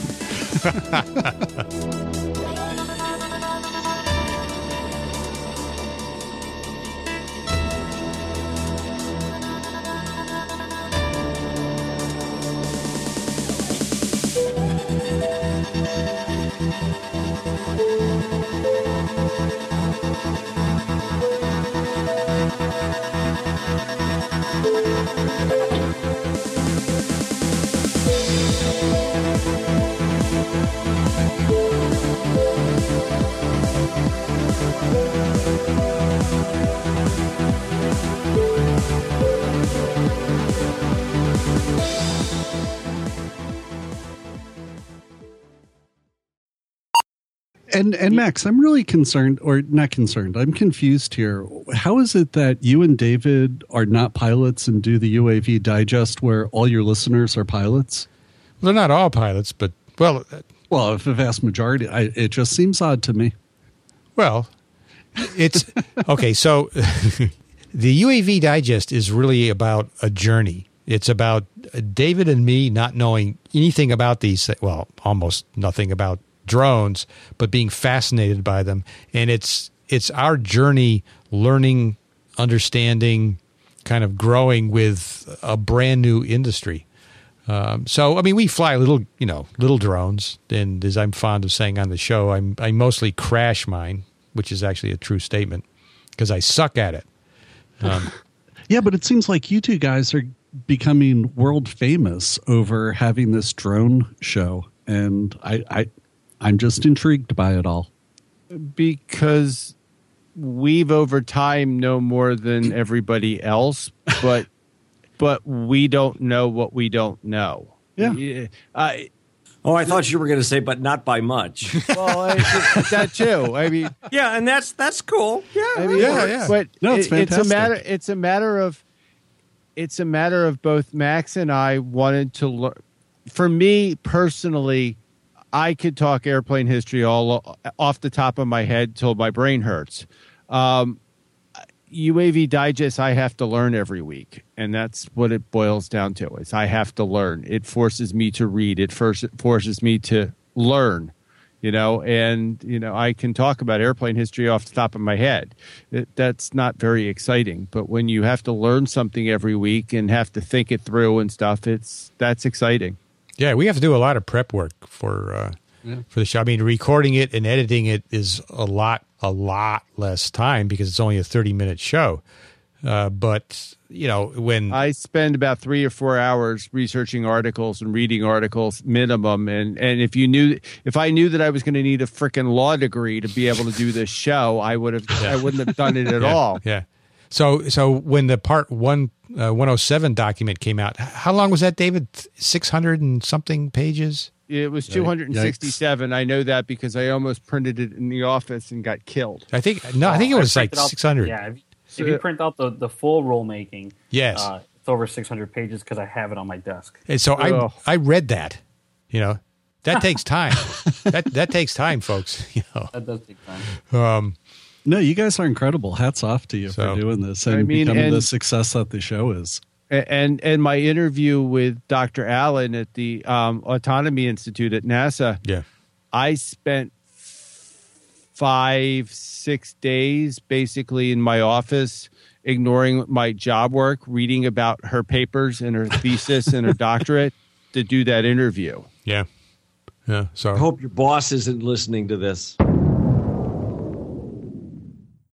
And Max, I'm really concerned, or not concerned, I'm confused here. How is it that you and David are not pilots and do the UAV Digest where all your listeners are pilots? Well, they're not all pilots, but, well, if the vast majority, it just seems odd to me. Well, it's, okay, so the UAV Digest is really about a journey. It's about David and me not knowing anything about these, well, almost nothing about drones, but being fascinated by them. And it's our journey learning, understanding, kind of growing with a brand new industry. So, I mean, we fly little drones. And as I'm fond of saying on the show, I mostly crash mine, which is actually a true statement because I suck at it. Yeah, but it seems like you two guys are becoming world famous over having this drone show, and I'm just intrigued by it all. Because we've over time know more than everybody else, but we don't know what we don't know. Yeah. I thought you were going to say, but not by much. Well, that too. I mean, yeah, and that's cool. Yeah, I mean, yeah. But no, it's fantastic. It's a matter of both Max and I wanted to learn. For me personally, I could talk airplane history all off the top of my head till my brain hurts. UAV Digest, I have to learn every week, and that's what it boils down to. Is I have to learn. It forces me to read. It forces me to learn. And I can talk about airplane history off the top of my head. That's not very exciting. But when you have to learn something every week and have to think it through and stuff, that's exciting. Yeah, we have to do a lot of prep work for the show. I mean, recording it and editing it is a lot less time because it's only a 30-minute show. But when I spend about 3 or 4 hours researching articles and reading articles minimum, and if I knew that I was going to need a freaking law degree to be able to do this show, I wouldn't have done it at all. Yeah. So when the part 107 document came out, how long was that, David? 600 and something pages? It was 267. Yikes. I know that because I almost printed it in the office and got killed. I think it was like 600. Yeah. If you print out the full rulemaking, yes, it's over 600 pages because I have it on my desk. And so I read that. That takes time. that takes time, folks. That does take time. No, you guys are incredible. Hats off to you for doing this and becoming the success that the show is. And my interview with Dr. Allen at the Autonomy Institute at NASA, I spent 5-6 days basically in my office ignoring my job work, reading about her papers and her thesis and her doctorate to do that interview. Yeah. So I hope your boss isn't listening to this.